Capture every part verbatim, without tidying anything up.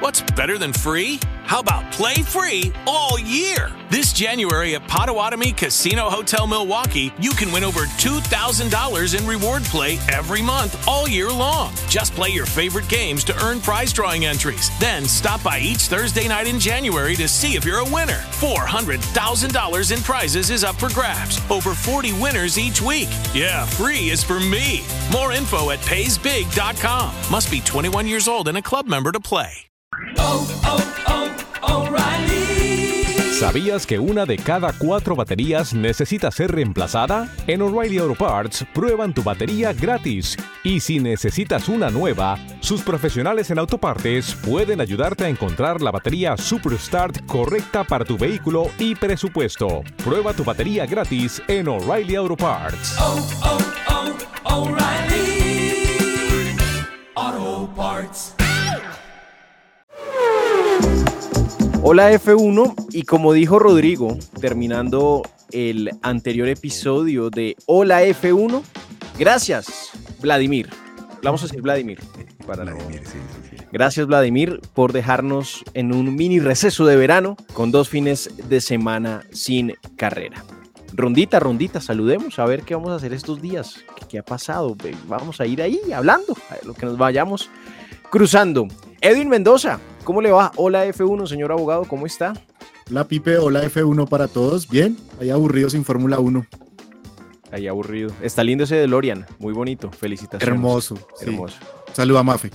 What's better than free? How about play free all year? This January at Potawatomi Casino Hotel Milwaukee, you can win over two thousand dollars in reward play every month all year long. Just play your favorite games to earn prize drawing entries. Then stop by each Thursday night in January to see if you're a winner. four hundred thousand dollars in prizes is up for grabs. Over forty winners each week. Yeah, free is for me. More info at pays big dot com. Must be twenty-one years old and a club member to play. Oh, oh, oh, O'Reilly. ¿Sabías que una de cada cuatro baterías necesita ser reemplazada? En O'Reilly Auto Parts prueban tu batería gratis. Y si necesitas una nueva, sus profesionales en autopartes pueden ayudarte a encontrar la batería Superstart correcta para tu vehículo y presupuesto. Prueba tu batería gratis en O'Reilly Auto Parts. Oh, oh, oh, O'Reilly Auto Parts. Hola F uno, y como dijo Rodrigo, terminando el anterior episodio de Hola F uno, gracias Vladimir, vamos a decir Vladimir, para Vladimir, no... sí, sí, sí. Gracias Vladimir por dejarnos en un mini receso de verano con dos fines de semana sin carrera. Rondita, rondita, saludemos a ver qué vamos a hacer estos días, qué, qué ha pasado, vamos a ir ahí hablando, a lo que nos vayamos cruzando. Edwin Mendoza, ¿cómo le va? Hola F uno, señor abogado, ¿cómo está? Hola Pipe, hola F uno para todos. Bien, ahí aburridos sin Fórmula uno. Ahí aburrido. Está lindo ese DeLorean, muy bonito, felicitaciones. Hermoso, hermoso. Sí. Saluda a Mafe.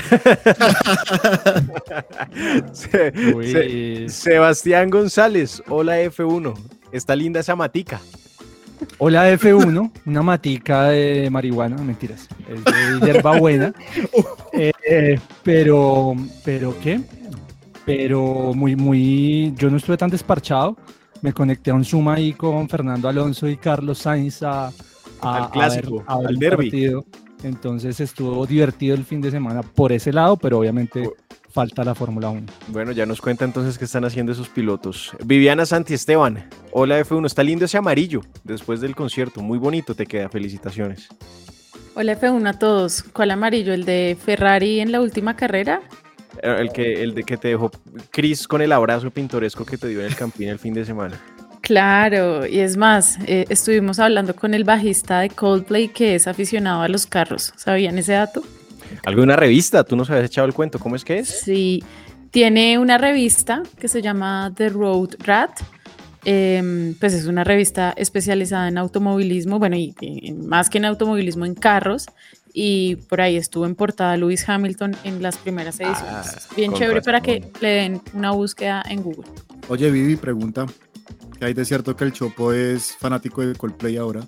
Se, Se, Sebastián González, hola F uno, está linda esa matica. Hola F uno, una matica de marihuana, mentiras, es de hierba buena, eh, eh, pero, pero ¿qué? Pero muy, muy, yo no estuve tan desparchado, me conecté a un Zoom ahí con Fernando Alonso y Carlos Sainz a, a, al clásico, a ver, a ver al derbi. Partido. Entonces estuvo divertido el fin de semana por ese lado, pero obviamente falta la Fórmula uno. Bueno, ya nos cuenta entonces qué están haciendo esos pilotos. Viviana Santiesteban, hola F uno, está lindo ese amarillo después del concierto, muy bonito te queda, felicitaciones. Hola F uno a todos, ¿cuál amarillo? ¿El de Ferrari en la última carrera? El, que, el de que te dejó Chris con el abrazo pintoresco que te dio en el Campín el fin de semana. Claro, y es más, eh, estuvimos hablando con el bajista de Coldplay que es aficionado a los carros, ¿sabían ese dato? ¿Algo de una revista? ¿Tú nos habías echado el cuento? ¿Cómo es que es? Sí, tiene una revista que se llama The Road Rat, eh, pues es una revista especializada en automovilismo, bueno, y, y más que en automovilismo, en carros, y por ahí estuvo en portada Lewis Hamilton en las primeras ediciones. Ah, bien chévere razón. Para que le den una búsqueda en Google. Oye, Vivi, pregunta, ¿qué hay de cierto que el Chopo es fanático de Coldplay ahora?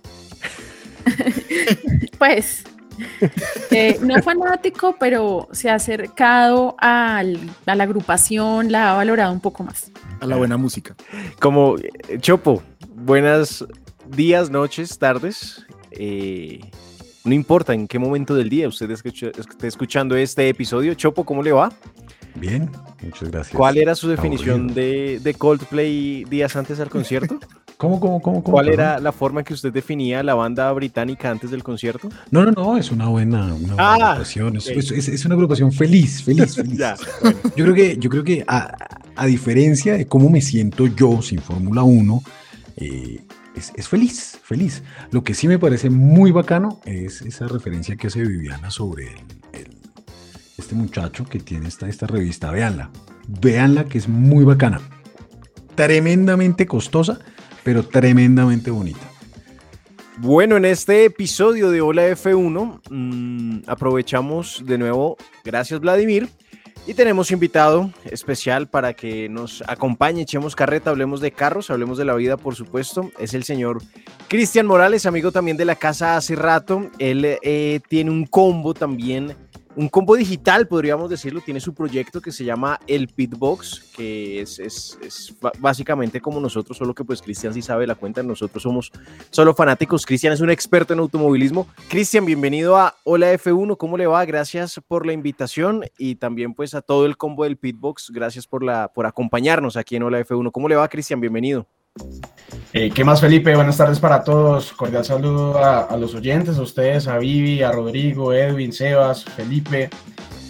Pues... Eh, no fanático, pero se ha acercado al, a la agrupación, la ha valorado un poco más. A la buena música. Como Chopo, buenas días, noches, tardes. Eh, no importa en qué momento del día usted esté escuchando este episodio. Chopo, ¿cómo le va? Bien, muchas gracias. ¿Cuál era su definición de, de Coldplay días antes del concierto? ¿Cómo, cómo, cómo? cómo ¿Cuál perdón? era la forma en que usted definía la banda británica antes del concierto? No, no, no, es una buena, una buena ah, agrupación. Es, okay. es, es, es una agrupación feliz, feliz, feliz. Ya, bueno. Yo creo que, yo creo que a, a diferencia de cómo me siento yo sin Fórmula uno, eh, es, es feliz, feliz. Lo que sí me parece muy bacano es esa referencia que hace Viviana sobre el, el, este muchacho que tiene esta, esta revista. Véanla, véanla que es muy bacana. Tremendamente costosa, pero tremendamente bonita. Bueno, en este episodio de Hola F uno mmm, aprovechamos de nuevo, gracias Vladimir, y tenemos invitado especial para que nos acompañe, echemos carreta, hablemos de carros, hablemos de la vida, por supuesto. Es el señor Cristian Morales, amigo también de la casa hace rato. Él eh, tiene un combo también, un combo digital, podríamos decirlo. Tiene su proyecto que se llama El Pitbox, que es, es, es básicamente como nosotros, solo que pues Cristian sí sabe la cuenta, nosotros somos solo fanáticos. Cristian es un experto en automovilismo. Cristian, bienvenido a Hola F uno, ¿cómo le va? Gracias por la invitación y también pues a todo el combo del Pitbox, gracias por, la, por acompañarnos aquí en Hola F uno. ¿Cómo le va, Cristian? Bienvenido. Eh, ¿Qué más, Felipe? Buenas tardes para todos. Cordial saludo a, a los oyentes, a ustedes, a Vivi, a Rodrigo, Edwin, Sebas, Felipe.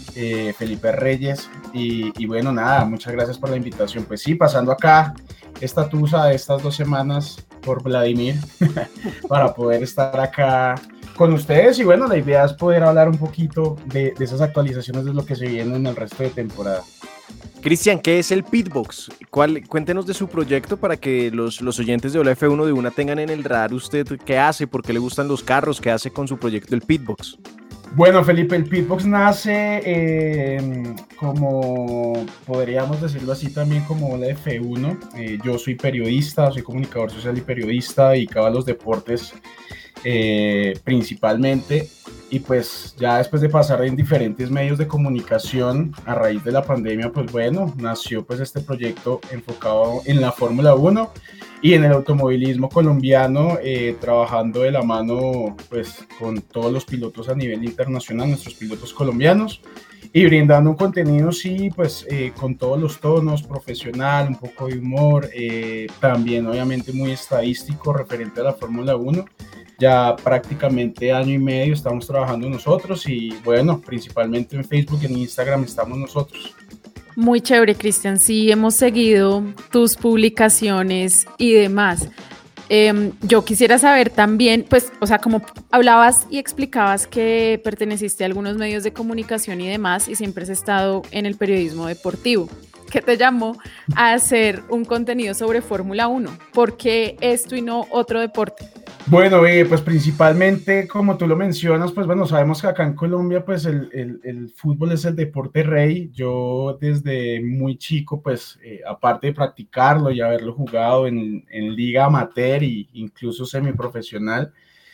eh, Felipe Reyes, y, y bueno, nada, muchas gracias por la invitación. Pues sí, pasando acá esta tusa de estas dos semanas por Vladimir para poder estar acá con ustedes, y bueno, la idea es poder hablar un poquito de, de esas actualizaciones de lo que se viene en el resto de temporada. Cristian, ¿qué es el Pitbox? ¿Cuál, cuéntenos de su proyecto para que los, los oyentes de Hola F uno de una tengan en el radar usted qué hace, por qué le gustan los carros, qué hace con su proyecto el Pitbox. Bueno, Felipe, el Pitbox nace eh, como, podríamos decirlo así también como Hola F uno. Eh, yo soy periodista, soy comunicador social y periodista, dedicado a los deportes eh, principalmente. Y pues ya después de pasar en diferentes medios de comunicación a raíz de la pandemia, pues bueno, nació pues este proyecto enfocado en la Fórmula uno y en el automovilismo colombiano, eh, trabajando de la mano pues con todos los pilotos a nivel internacional, nuestros pilotos colombianos, y brindando un contenido sí pues eh, con todos los tonos, profesional, un poco de humor, eh, también obviamente muy estadístico referente a la Fórmula uno. Ya prácticamente año y medio estamos trabajando nosotros, y bueno, principalmente en Facebook y en Instagram estamos nosotros. Muy chévere, Cristian. Sí, hemos seguido tus publicaciones y demás. Eh, yo quisiera saber también, pues, o sea, como hablabas y explicabas que perteneciste a algunos medios de comunicación y demás, y siempre has estado en el periodismo deportivo. ¿Qué te llamó a hacer un contenido sobre Fórmula uno? ¿Por qué esto y no otro deporte? Bueno, eh, pues principalmente, como tú lo mencionas, pues bueno, sabemos que acá en Colombia, pues el, el, el fútbol es el deporte rey. Yo desde muy chico, pues eh, aparte de practicarlo y haberlo jugado en, en liga amateur e incluso semiprofesional,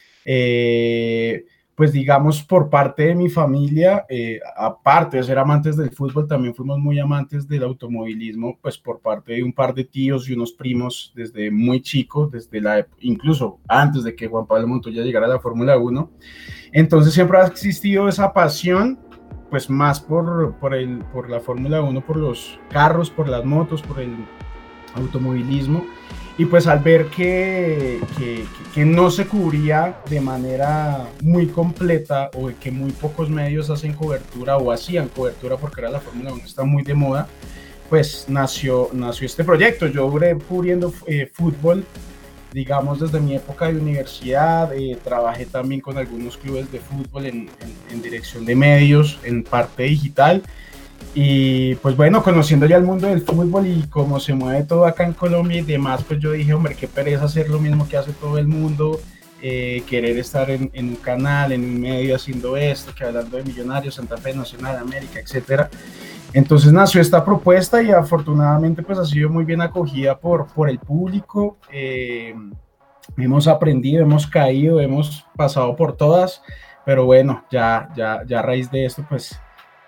eh, pues digamos por parte de mi familia, eh, aparte de ser amantes del fútbol, también fuimos muy amantes del automovilismo, pues por parte de un par de tíos y unos primos desde muy chico, desde la, incluso antes de que Juan Pablo Montoya llegara a la Fórmula uno. Entonces siempre ha existido esa pasión, pues más por, por, el, por la Fórmula uno, por los carros, por las motos, por el automovilismo. Y pues al ver que, que, que no se cubría de manera muy completa, o que muy pocos medios hacen cobertura o hacían cobertura, porque ahora la Fórmula uno está muy de moda, pues nació, nació este proyecto. Yo duré cubriendo eh, fútbol, digamos, desde mi época de universidad. Eh, trabajé también con algunos clubes de fútbol en, en, en dirección de medios, en parte digital. Y pues bueno, conociendo ya el mundo del fútbol y cómo se mueve todo acá en Colombia y demás, pues yo dije, hombre, qué pereza hacer lo mismo que hace todo el mundo, eh, querer estar en, en un canal, en un medio haciendo esto, que hablando de Millonarios, Santa Fe, Nacional, América, etcétera. Entonces nació esta propuesta, y afortunadamente pues ha sido muy bien acogida por, por el público. Eh, hemos aprendido, hemos caído, hemos pasado por todas, pero bueno, ya, ya, ya a raíz de esto pues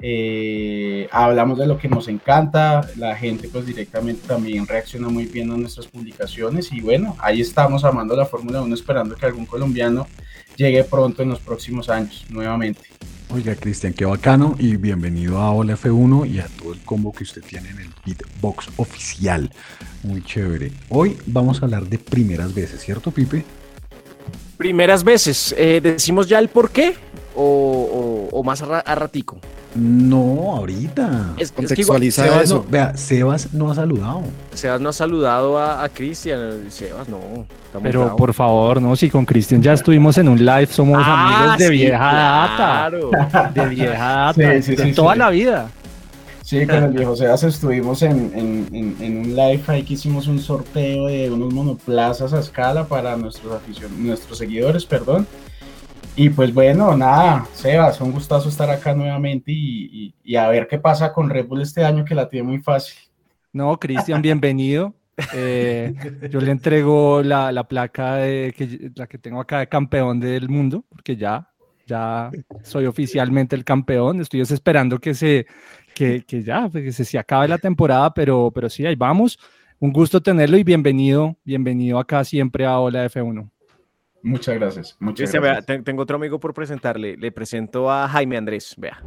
Eh, hablamos de lo que nos encanta. La gente pues directamente también reacciona muy bien a nuestras publicaciones, y bueno, ahí estamos amando la Fórmula uno, esperando que algún colombiano llegue pronto en los próximos años nuevamente. Oiga, Cristian, qué bacano, y bienvenido a Hola F uno y a todo el combo que usted tiene en el Pitbox oficial. Muy chévere. Hoy vamos a hablar de primeras veces, ¿cierto, Pipe? Primeras veces, eh, ¿decimos ya el por qué o, o, o más a, ra- a ratico? No, ahorita. Es, Contextualiza Sebas eso. no, vea, Sebas no ha saludado. Sebas no ha saludado a, a Cristian. Sebas, no. Pero bravos. por favor, no, si con Cristian ya estuvimos en un live, somos Ah, amigos de sí, vieja claro. data. De vieja data, Sí, sí, de sí, toda sí. la vida. Sí, con el viejo Sebas estuvimos en, en, en, en un live ahí que hicimos un sorteo de unos monoplazas a escala para nuestros aficionados, nuestros seguidores, perdón. Y pues bueno, nada, Sebas, un gustazo estar acá nuevamente, y, y, y a ver qué pasa con Red Bull este año, que la tiene muy fácil. No, Cristian, bienvenido. Eh, yo le entrego la, la placa de, que, la que tengo acá de campeón del mundo, porque ya, ya soy oficialmente el campeón. Estoy esperando que se, que, que ya, que se, se acabe la temporada, pero, pero sí, ahí vamos. Un gusto tenerlo, y bienvenido, bienvenido acá siempre a Hola F uno. Muchas gracias, muchas Cristian, vea, gracias. te- tengo otro amigo por presentarle. Le presento a Jaime Andrés. Vea.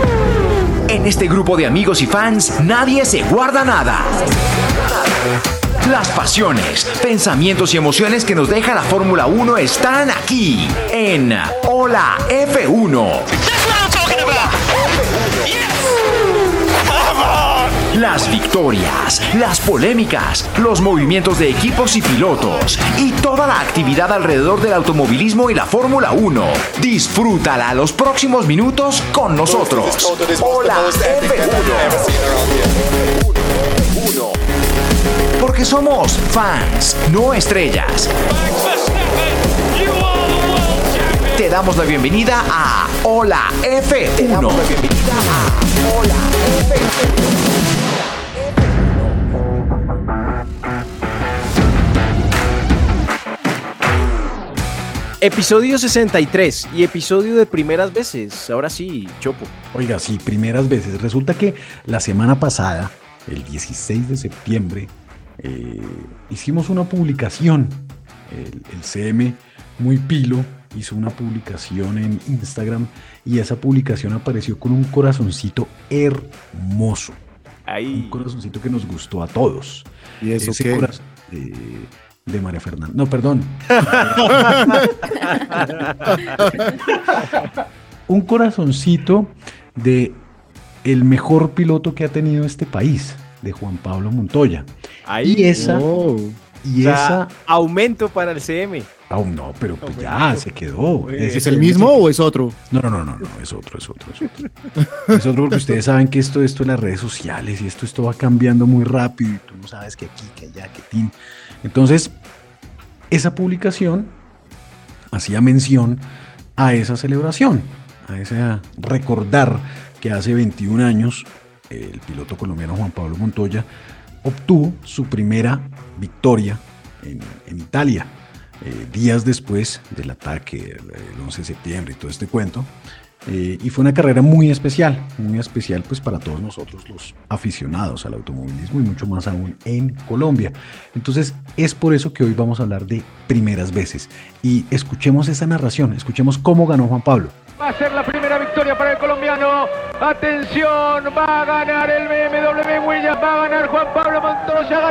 En este grupo de amigos y fans, nadie se guarda nada. Las pasiones, pensamientos y emociones que nos deja la Fórmula uno están aquí, en Hola F uno. That's what I'm talking about. Yeah. las victorias, las polémicas, los movimientos de equipos y pilotos y toda la actividad alrededor del automovilismo y la Fórmula uno. Disfrútala los próximos minutos con nosotros. Hola F uno. Porque somos fans, no estrellas. Te damos la bienvenida a Hola F uno. Episodio sesenta y tres y episodio de primeras veces. Ahora sí, Chopo. Oiga, sí, primeras veces. Resulta que la semana pasada, el dieciséis de septiembre, eh, hicimos una publicación. El, el C M muy pilo hizo una publicación en Instagram y esa publicación apareció con un corazoncito hermoso. Ahí. Un corazoncito que nos gustó a todos. ¿Y eso Ese qué? corazón, eh, de María Fernanda. No, perdón. Un corazoncito de el mejor piloto que ha tenido este país, de Juan Pablo Montoya. Ahí. Y esa... Oh. Y O sea, esa... aumento para el C M. Aún no, pero pues ya se quedó. ¿Es Ese- el mismo o es otro? No, no, no, no, no, es otro, es otro, es otro. Es otro porque ustedes saben que esto, esto de las redes sociales y esto, esto va cambiando muy rápido y tú no sabes que aquí, que allá, que tin. Entonces, esa publicación hacía mención a esa celebración, a ese recordar que hace veintiún años el piloto colombiano Juan Pablo Montoya obtuvo su primera victoria en, en Italia. Eh, días después del ataque el once de septiembre y todo este cuento, eh, y fue una carrera muy especial, muy especial pues para todos nosotros los aficionados al automovilismo y mucho más aún en Colombia. Entonces es por eso que hoy vamos a hablar de primeras veces y escuchemos esa narración, escuchemos cómo ganó Juan Pablo. Va a ser la primera victoria para el colombiano. Atención, va a ganar el B M W Williams, va a ganar Juan Pablo Montoya,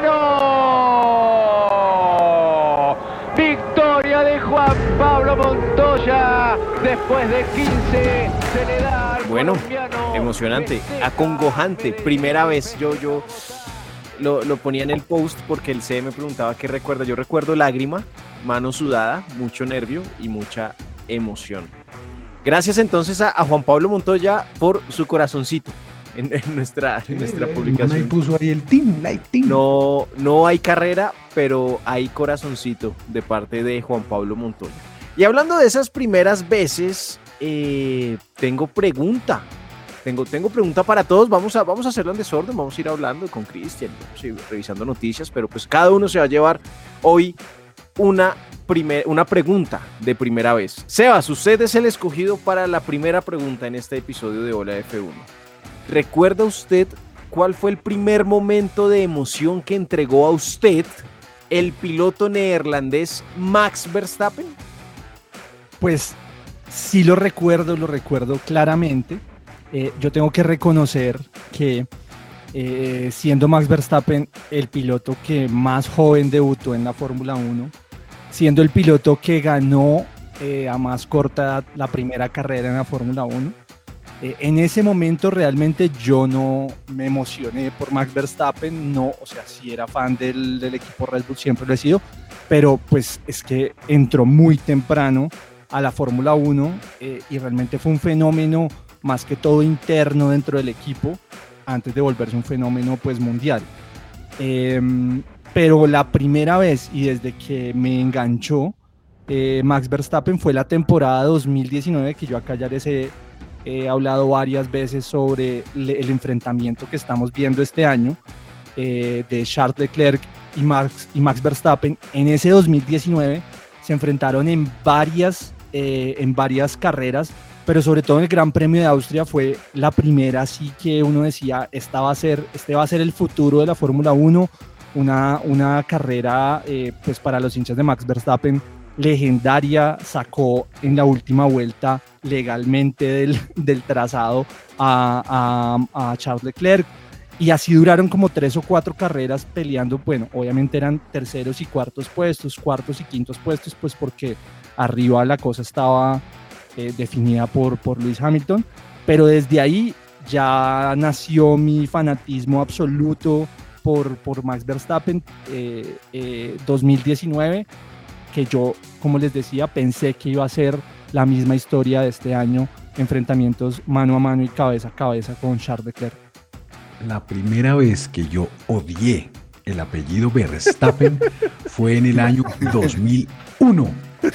ganó. Victoria de Juan Pablo Montoya. Después de quince se le da al Bueno, colombiano. emocionante, Festeja, acongojante, festeja. primera vez. Yo, yo lo, lo ponía en el post porque el C M preguntaba qué recuerda. Yo recuerdo lágrima, mano sudada, mucho nervio y mucha emoción. Gracias entonces a, a Juan Pablo Montoya por su corazoncito en, en nuestra, en nuestra Ahí publicación. puso ahí el team, like team. No, no hay carrera, pero hay corazoncito de parte de Juan Pablo Montoya. Y hablando de esas primeras veces, eh, tengo pregunta. Tengo, tengo pregunta para todos. Vamos a, vamos a hacerlo en desorden. Vamos a ir hablando con Cristian, vamos a ir revisando noticias, pero pues cada uno se va a llevar hoy una, primer, una pregunta de primera vez. Sebas, usted es el escogido para la primera pregunta en este episodio de Hola F uno. ¿Recuerda usted cuál fue el primer momento de emoción que entregó a usted el piloto neerlandés Max Verstappen? Pues sí lo recuerdo, lo recuerdo claramente. Eh, yo tengo que reconocer que eh, siendo Max Verstappen el piloto que más joven debutó en la Fórmula uno, siendo el piloto que ganó eh, a más corta edad la primera carrera en la Fórmula uno, eh, en ese momento realmente yo no me emocioné por Max Verstappen, no, o sea, sí era fan del, del equipo Red Bull, siempre lo he sido, pero pues es que entró muy temprano a la Fórmula uno eh, y realmente fue un fenómeno más que todo interno dentro del equipo antes de volverse un fenómeno pues mundial. Eh, pero la primera vez y desde que me enganchó eh, Max Verstappen fue la temporada dos mil diecinueve, que yo acá ya les he, he hablado varias veces sobre le, el enfrentamiento que estamos viendo este año eh, de Charles Leclerc y Max, y Max Verstappen. En ese dos mil diecinueve se enfrentaron en varias, eh, en varias carreras, pero sobre todo en el Gran Premio de Austria fue la primera, así que uno decía, esta va a ser, este va a ser el futuro de la Fórmula uno, una, una carrera eh, pues para los hinchas de Max Verstappen legendaria, sacó en la última vuelta legalmente del, del trazado a, a, a Charles Leclerc, y así duraron como tres o cuatro carreras peleando. Bueno, obviamente eran terceros y cuartos puestos, cuartos y quintos puestos, pues porque arriba la cosa estaba eh, definida por, por Lewis Hamilton, pero desde ahí ya nació mi fanatismo absoluto por, por Max Verstappen. eh, eh, dos mil diecinueve, que yo, como les decía, pensé que iba a ser la misma historia de este año, enfrentamientos mano a mano y cabeza a cabeza con Charles Leclerc. La primera vez que yo odié el apellido Verstappen fue en el año dos mil uno.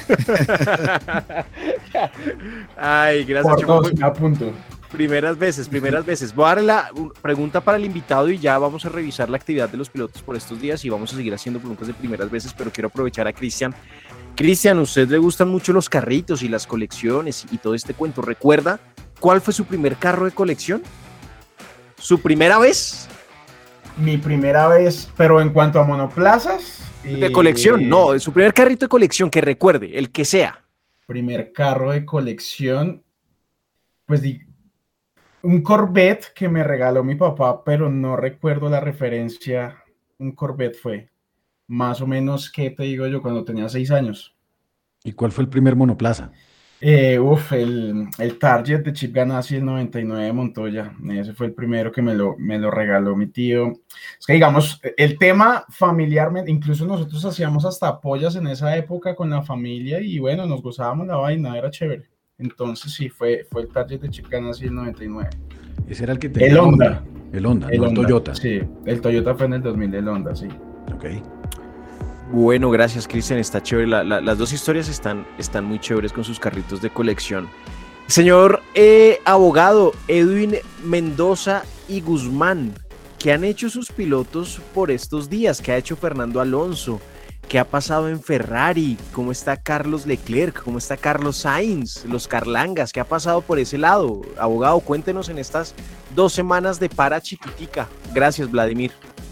Ay, gracias, Por Chopo. dos, me apunto. Primeras veces, primeras veces. Voy a darle la un- pregunta para el invitado y ya vamos a revisar la actividad de los pilotos por estos días y vamos a seguir haciendo preguntas de primeras veces, pero quiero aprovechar a Cristian. Cristian, a usted le gustan mucho los carritos y las colecciones y todo este cuento. ¿Recuerda cuál fue su primer carro de colección? ¿Su primera vez? Mi primera vez, pero en cuanto a monoplazas. De eh, colección, no, su primer carrito de colección que recuerde, el que sea. Primer carro de colección, pues di- un Corvette que me regaló mi papá, pero no recuerdo la referencia. Un Corvette fue, más o menos, ¿qué te digo yo? Cuando tenía seis años. ¿Y cuál fue el primer monoplaza? Eh, uf, el, el Target de Chip Ganassi, el noventa y nueve de Montoya. Ese fue el primero que me lo, me lo regaló mi tío. Es que, digamos, el tema familiarmente, incluso nosotros hacíamos hasta pollas en esa época con la familia y bueno, nos gozábamos la vaina, era chévere. Entonces sí, fue, fue el Target de Chip Ganassi, el noventa y nueve. Ese era el que tenía El Honda. El Honda, El no el Honda, Toyota. Sí, el Toyota fue en el dos mil, el Honda, sí. Ok. Bueno, gracias, Cristian, está chévere. La- la- las dos historias están, están muy chéveres con sus carritos de colección. Señor eh, abogado Edwin Mendoza y Guzmán, ¿qué han hecho sus pilotos por estos días? ¿Qué ha hecho Fernando Alonso? ¿Qué ha pasado en Ferrari? ¿Cómo está Carlos Leclerc? ¿Cómo está Carlos Sainz? Los Carlangas, ¿qué ha pasado por ese lado? Abogado, cuéntenos en estas dos semanas de para chiquitica. Gracias, Vladimir.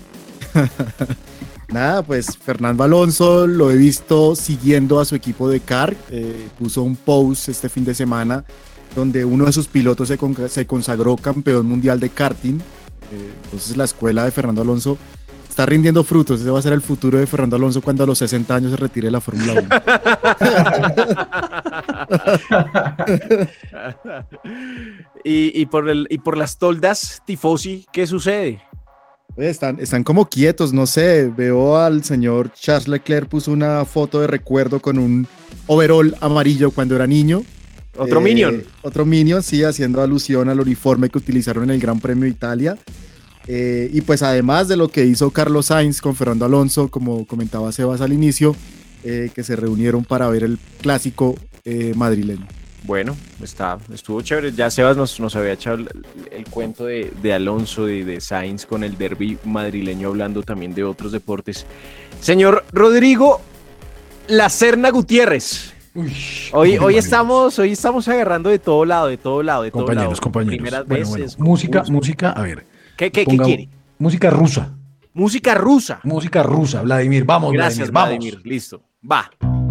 Nada, pues Fernando Alonso lo he visto siguiendo a su equipo de kart. Eh, puso un post este fin de semana donde uno de sus pilotos se, con- se consagró campeón mundial de karting. Eh, entonces la escuela de Fernando Alonso está rindiendo frutos. Ese va a ser el futuro de Fernando Alonso cuando a los sesenta años se retire de la Fórmula uno. y, y, por el, y por las toldas tifosi, ¿qué sucede? Oye, Están, están como quietos, no sé, veo al señor Charles Leclerc, puso una foto de recuerdo con un overall amarillo cuando era niño. Otro Eh, Minion. Otro Minion, sí, haciendo alusión al uniforme que utilizaron en el Gran Premio de Italia. Eh, y pues además de lo que hizo Carlos Sainz con Fernando Alonso, como comentaba Sebas al inicio, eh, que se reunieron para ver el clásico eh, madrileño. Bueno, está, estuvo chévere. Ya Sebas nos, nos había echado el, el cuento de, de Alonso y de, de Sainz con el derbi madrileño, hablando también de otros deportes. Señor Rodrigo La Serna Gutiérrez. Uy, Hoy, hoy, compañeros. estamos, hoy estamos agarrando de todo lado, de todo lado, de todo Compañeros, lado. compañeros. Primeras Bueno, veces. bueno, música, concursos. música, a ver. ¿Qué, qué, qué Ponga- quiere? Música rusa. Música rusa. Música rusa, Vladimir. Vamos, Gracias, Vladimir, Vladimir. vamos. Listo. Va.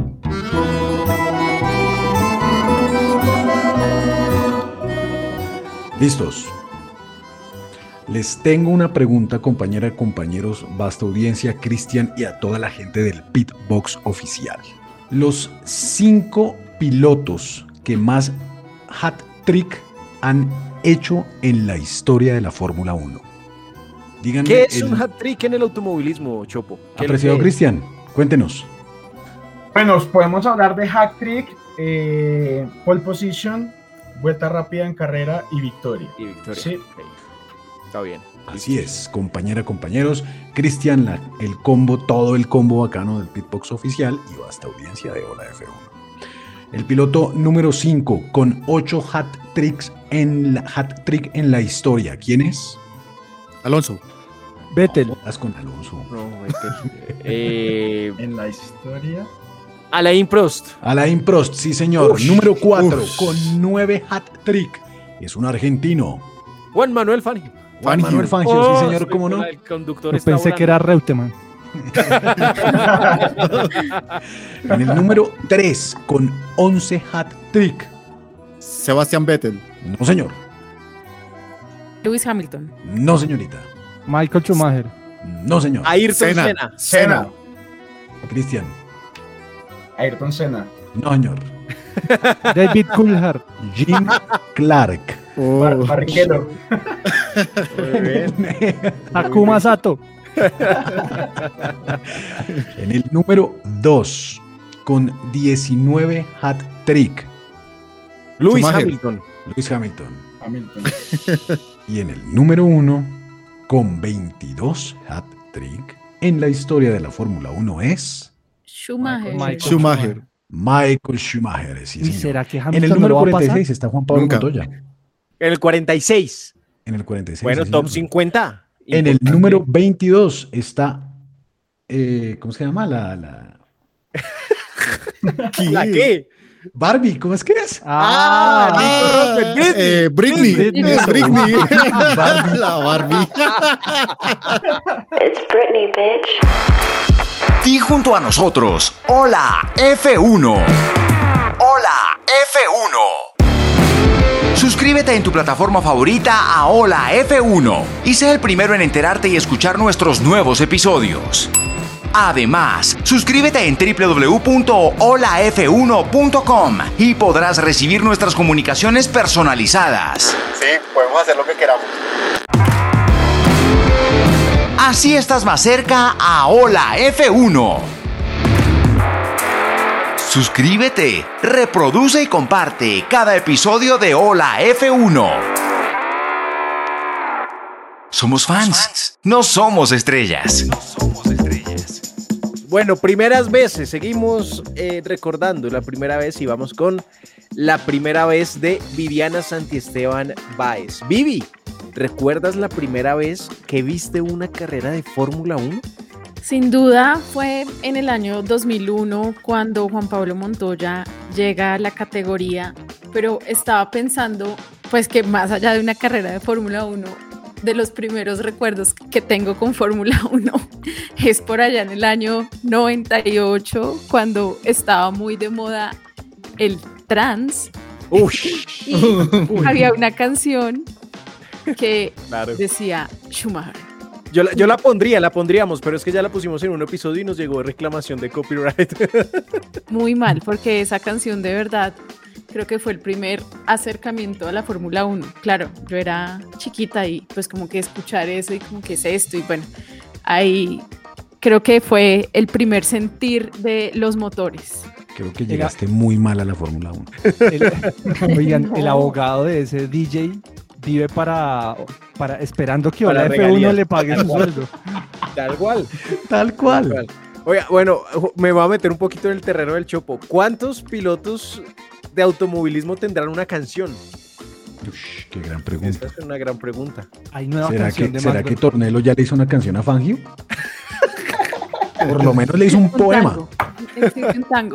Listos. Les tengo una pregunta, compañera, compañeros, vasta audiencia, Cristian y a toda la gente del Pitbox oficial. Los cinco pilotos que más hat-trick han hecho en la historia de la Fórmula uno. Díganme. ¿Qué es el- un hat-trick en el automovilismo, Chopo? ¿Qué Apreciado le- Cristian, cuéntenos. Bueno, podemos hablar de hack trick, eh, pole position, vuelta rápida en carrera y victoria. Y victoria. Sí. Ok. Está bien. Así es, compañera, compañeros. Cristian, la- el combo, todo el combo bacano del Pitbox oficial y vasta audiencia de Hola F uno. El piloto número cinco con ocho hat tricks en la, hat trick en la historia. ¿Quién es? Alonso. Vettel. Vas con Alonso. No, Vettel. eh, En la historia. Alain Prost. Alain Prost, sí señor. Ush, número cuatro ush. con nueve hat trick. Es un argentino. Juan Manuel Fangio. Juan Fangio. Manuel Fangio, Oh, sí señor, estoy cómo con no. la del conductor Yo está pensé que era Reutemann. En el número tres con once hat trick. Sebastián Vettel. No señor. Lewis Hamilton. No señorita. Michael Schumacher. No señor. Ayrton Senna. Senna. Senna. Cristian. Ayrton Senna. No señor. David Coulthard. Jim Clark. Oh. Bar- Barrichello. Muy bien. Akuma Sato. En el número dos, con diecinueve hat-trick, Lewis Schumacher. Hamilton. Lewis Hamilton. Hamilton. Y en el número uno, con veintidós hat-trick, en la historia de la Fórmula uno es Schumacher. Michael Schumacher. Michael Schumacher. Sí, ¿Y señor. será que En Hamilton el no número lo va a cuarenta y pasar? seis está Juan Pablo Nunca. Montoya. En el cuarenta y seis. En el cuarenta y seis. Bueno, sí, top señor. cincuenta. En el Importante. número veintidós está, eh, ¿cómo se llama? La, la... ¿La qué? Barbie, ¿cómo es que es? Ah, Ah, Britney. eh, Britney. Britney. Es Britney. La Barbie. It's Britney, bitch. Di junto a nosotros, hola F uno. Hola F uno. Suscríbete en tu plataforma favorita a Hola F uno y sé el primero en enterarte y escuchar nuestros nuevos episodios. Además, suscríbete en doble u doble u doble u punto hola f uno punto com y podrás recibir nuestras comunicaciones personalizadas. Sí, podemos hacer lo que queramos. Así estás más cerca a Hola F uno. Suscríbete, reproduce y comparte cada episodio de Hola F uno. Somos fans, no somos estrellas. Bueno, primeras veces. Seguimos eh, recordando la primera vez y vamos con la primera vez de Viviana Santiesteban Báez. Vivi, ¿recuerdas la primera vez que viste una carrera de Fórmula uno? Sin duda fue en el año dos mil uno cuando Juan Pablo Montoya llega a la categoría, pero estaba pensando pues que más allá de una carrera de Fórmula uno, de los primeros recuerdos que tengo con Fórmula uno es por allá en el año noventa y ocho cuando estaba muy de moda el trance. Uy. Y había una canción que Claro. decía Schumacher. Yo la, yo la pondría, la pondríamos, pero es que ya la pusimos en un episodio y nos llegó reclamación de copyright. Muy mal, porque esa canción de verdad creo que fue el primer acercamiento a la Fórmula uno. Claro, yo era chiquita y pues como que escuchar eso y como que es esto y bueno, ahí creo que fue el primer sentir de los motores. Creo que llegaste muy mal a la Fórmula uno. El, oigan, No. el abogado de ese D J vive para, para esperando que Para Hola F uno regalías. le pague su sueldo. Tal cual. Tal cual. Oiga, bueno, me voy a meter un poquito en el terreno del chopo. ¿Cuántos pilotos de automovilismo tendrán una canción? Ush, qué gran pregunta. Esta es una gran pregunta. Hay nueva ¿Será canción que, de ¿será Margot. que Tornelo ya le hizo una canción a Fangio? Por lo menos le hizo un poema. tango. Existe un tango.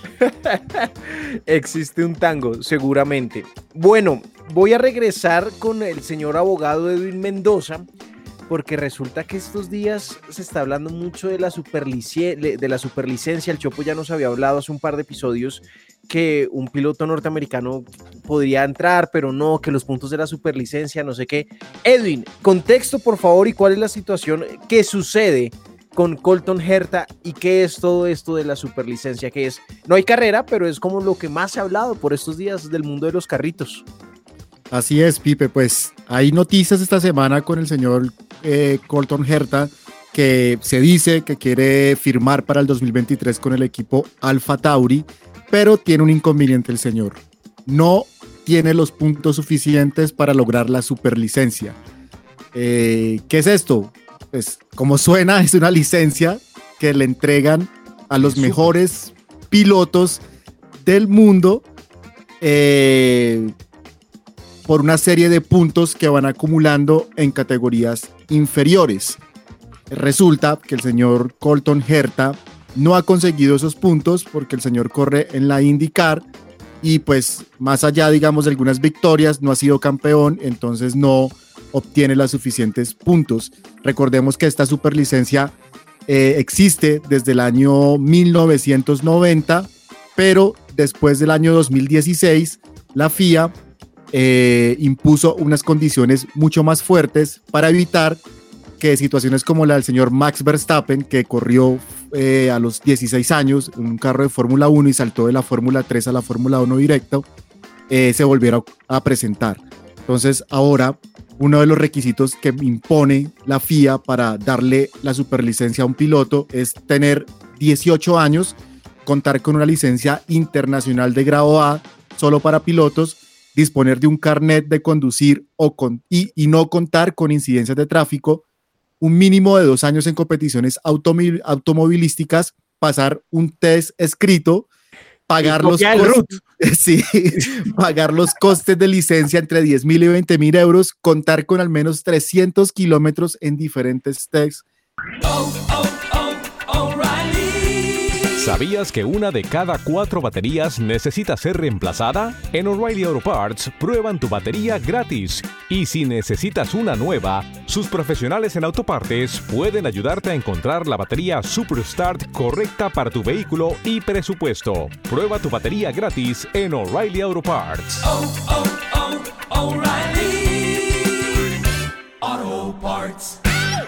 Existe un tango, seguramente. Bueno, voy a regresar con el señor abogado Edwin Mendoza, porque resulta que estos días se está hablando mucho de la, superlicie- de la superlicencia. El Chopo ya nos había hablado hace un par de episodios que un piloto norteamericano podría entrar, pero no, que los puntos de la superlicencia, no sé qué. Edwin, contexto por favor y cuál es la situación que sucede con Colton Herta y qué es todo esto de la superlicencia, que es, no hay carrera, pero es como lo que más se ha hablado por estos días del mundo de los carritos. Así es, Pipe, pues hay noticias esta semana con el señor eh, Colton Herta, que se dice que quiere firmar para el dos mil veintitrés con el equipo Alfa Tauri, pero tiene un inconveniente el señor. No tiene los puntos suficientes para lograr la superlicencia. Eh, ¿Qué es esto? Pues como suena, es una licencia que le entregan a los Super. mejores pilotos del mundo eh, por una serie de puntos que van acumulando en categorías inferiores. Resulta que el señor Colton Herta no ha conseguido esos puntos porque el señor corre en la IndyCar y pues más allá, digamos, de algunas victorias, no ha sido campeón, entonces no obtiene los suficientes puntos. Recordemos que esta superlicencia eh, existe desde el año mil novecientos noventa, pero después del año dos mil dieciséis, la F I A eh, impuso unas condiciones mucho más fuertes para evitar que situaciones como la del señor Max Verstappen, que corrió eh, a los dieciséis años en un carro de Fórmula uno y saltó de la Fórmula tres a la Fórmula uno directo, eh, se volviera a presentar. Entonces ahora uno de los requisitos que impone la F I A para darle la superlicencia a un piloto es tener dieciocho años, contar con una licencia internacional de grado A solo para pilotos, disponer de un carnet de conducir o con, y, y no contar con incidencias de tráfico, un mínimo de dos años en competiciones automovilísticas, automovilísticas, pasar un test escrito, pagar los, costos, sí, pagar los costes de licencia entre diez mil y veinte mil euros, contar con al menos trescientos kilómetros en diferentes tests. Oh, oh, oh, O'Reilly. ¿Sabías que una de cada cuatro baterías necesita ser reemplazada? En O'Reilly Auto Parts prueban tu batería gratis. Y si necesitas una nueva, sus profesionales en autopartes pueden ayudarte a encontrar la batería Superstart correcta para tu vehículo y presupuesto. Prueba tu batería gratis en O'Reilly Auto Parts. Oh, oh, oh, O'Reilly Auto Parts.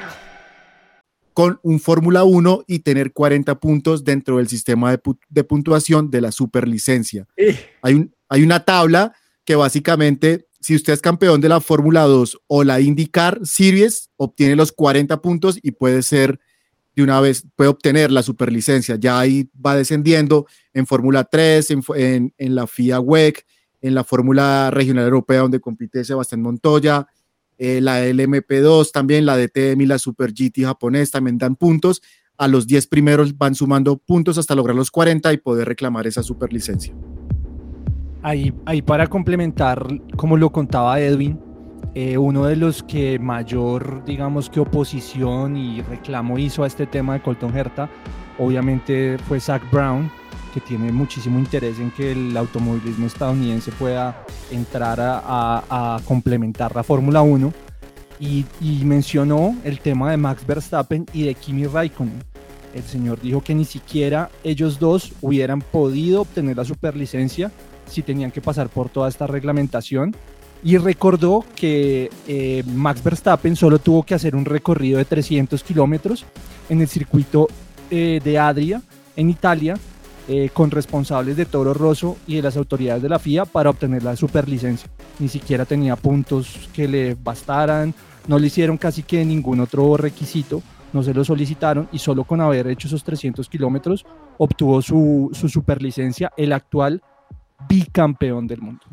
Con un Fórmula uno y tener cuarenta puntos dentro del sistema de, pu- de puntuación de la superlicencia. Eh. Hay, un, hay una tabla que básicamente, si usted es campeón de la Fórmula dos o la IndyCar Series, obtiene los cuarenta puntos y puede ser de una vez, puede obtener la superlicencia. Ya ahí va descendiendo en Fórmula tres, en, en, en la F I A W E C, en la Fórmula Regional Europea donde compite Sebastián Montoya, Eh, la L M P dos también, la D T M y la Super G T japonés también dan puntos. A los diez primeros van sumando puntos hasta lograr los cuarenta y poder reclamar esa superlicencia. Ahí, ahí para complementar, como lo contaba Edwin, eh, uno de los que mayor, digamos que oposición y reclamo hizo a este tema de Colton Herta, obviamente fue Zak Brown, que tiene muchísimo interés en que el automovilismo estadounidense pueda entrar a, a, a complementar la Fórmula uno y, y mencionó el tema de Max Verstappen y de Kimi Raikkonen. El señor dijo que ni siquiera ellos dos hubieran podido obtener la superlicencia si tenían que pasar por toda esta reglamentación, y recordó que eh, Max Verstappen solo tuvo que hacer un recorrido de trescientos kilómetros en el circuito eh, de Adria en Italia, Eh, con responsables de Toro Rosso y de las autoridades de la F I A para obtener la superlicencia. Ni siquiera tenía puntos que le bastaran, no le hicieron casi que ningún otro requisito, no se lo solicitaron, y solo con haber hecho esos trescientos kilómetros obtuvo su, su superlicencia, el actual bicampeón del mundo.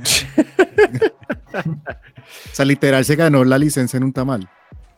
O sea, literal se ganó la licencia en un tamal.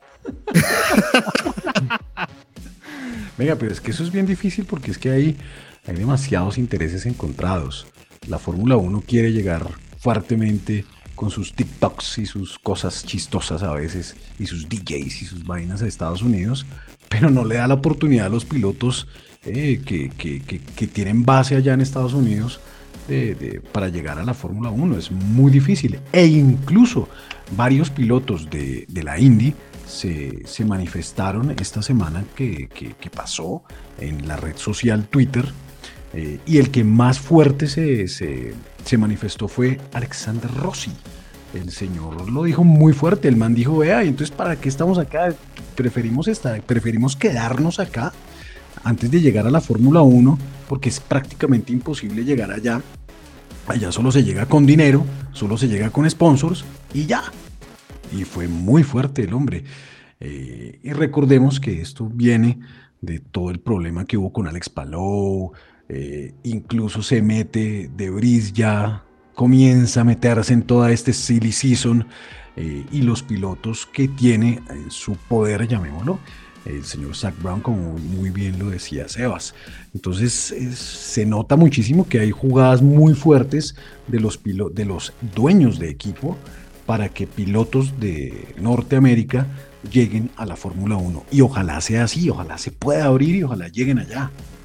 Venga, pero es que eso es bien difícil porque es que hay, hay demasiados intereses encontrados. La Fórmula uno quiere llegar fuertemente con sus TikToks y sus cosas chistosas a veces, y sus D Js y sus vainas a Estados Unidos, pero no le da la oportunidad a los pilotos eh, que, que, que, que tienen base allá en Estados Unidos de, de, para llegar a la Fórmula uno. Es muy difícil. E incluso varios pilotos de, de la Indy Se, se manifestaron esta semana que, que, que pasó en la red social Twitter, eh, y el que más fuerte se, se, se manifestó fue Alexander Rossi. El señor lo dijo muy fuerte. El man dijo: vea, entonces ¿para qué estamos acá? Preferimos, estar, preferimos quedarnos acá antes de llegar a la Fórmula uno, porque es prácticamente imposible llegar allá. Allá solo se llega con dinero, solo se llega con sponsors y ya. Y fue muy fuerte el hombre. Eh, y recordemos que esto viene de todo el problema que hubo con Alex Palou. Eh, incluso se mete De Vries, ya comienza a meterse en toda este silly season. Eh, y los pilotos que tiene en su poder, llamémoslo, el señor Zak Brown, como muy bien lo decía Sebas. Entonces es, se nota muchísimo que hay jugadas muy fuertes de los, pilo- de los dueños de equipo para que pilotos de Norteamérica lleguen a la Fórmula uno. Y ojalá sea así, ojalá se pueda abrir y ojalá lleguen allá.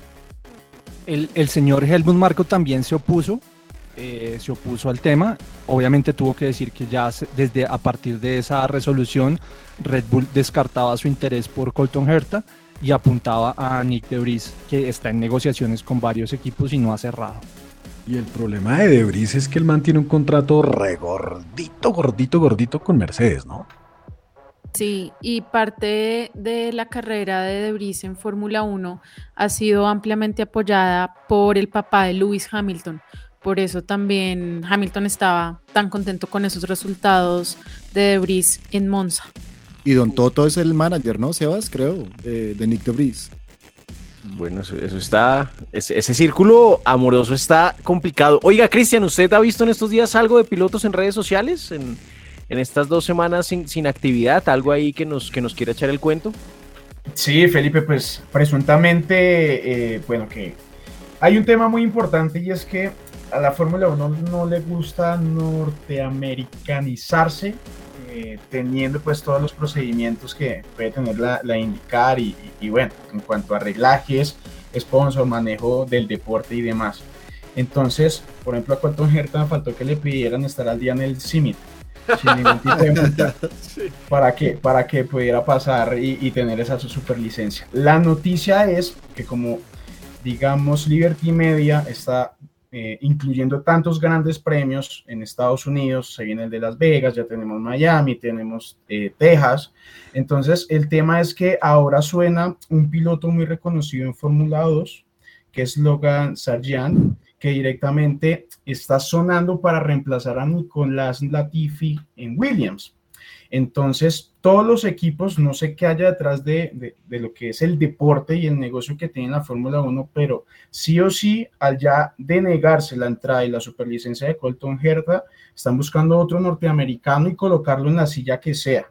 El, el señor Helmut Marko también se opuso, eh, se opuso al tema. Obviamente tuvo que decir que ya se, desde a partir de esa resolución Red Bull descartaba su interés por Colton Herta y apuntaba a Nick De Vries, que está en negociaciones con varios equipos y no ha cerrado. Y el problema de De Vries es que el man tiene un contrato re gordito, gordito, gordito con Mercedes, ¿no? Sí, y parte de la carrera de De Vries en Fórmula uno ha sido ampliamente apoyada por el papá de Lewis Hamilton, por eso también Hamilton estaba tan contento con esos resultados de De Vries en Monza. Y Don Toto es el manager, ¿no, Sebas? Creo, eh, de Nick De Vries. Bueno, eso, eso está, ese, ese círculo amoroso está complicado. Oiga, Cristian, ¿usted ha visto en estos días algo de pilotos en redes sociales? En, en estas dos semanas sin, sin actividad, algo ahí que nos, que nos quiera echar el cuento. Sí, Felipe, pues presuntamente, eh, bueno, que hay un tema muy importante y es que a la Fórmula uno no le gusta norteamericanizarse, eh, teniendo pues todos los procedimientos que puede tener la, la IndyCar y, y, y bueno, en cuanto a reglajes, sponsor, manejo del deporte y demás. Entonces, por ejemplo, a Colton Herta me faltó que le pidieran estar al día en el C I M I T, sin ningún tipo de multa, sí. para, que, para que pudiera pasar y, y tener esa superlicencia. La noticia es que como, digamos, Liberty Media está eh, incluyendo tantos grandes premios en Estados Unidos, se viene el de Las Vegas, ya tenemos Miami, tenemos eh, Texas, entonces el tema es que ahora suena un piloto muy reconocido en Fórmula dos, que es Logan Sargent, que directamente está sonando para reemplazar a Nicolás Latifi en Williams. Entonces, todos los equipos, no sé qué haya detrás de, de, de lo que es el deporte y el negocio que tiene la Fórmula uno, pero sí o sí, al ya denegarse la entrada y la superlicencia de Colton Herta, están buscando otro norteamericano y colocarlo en la silla que sea.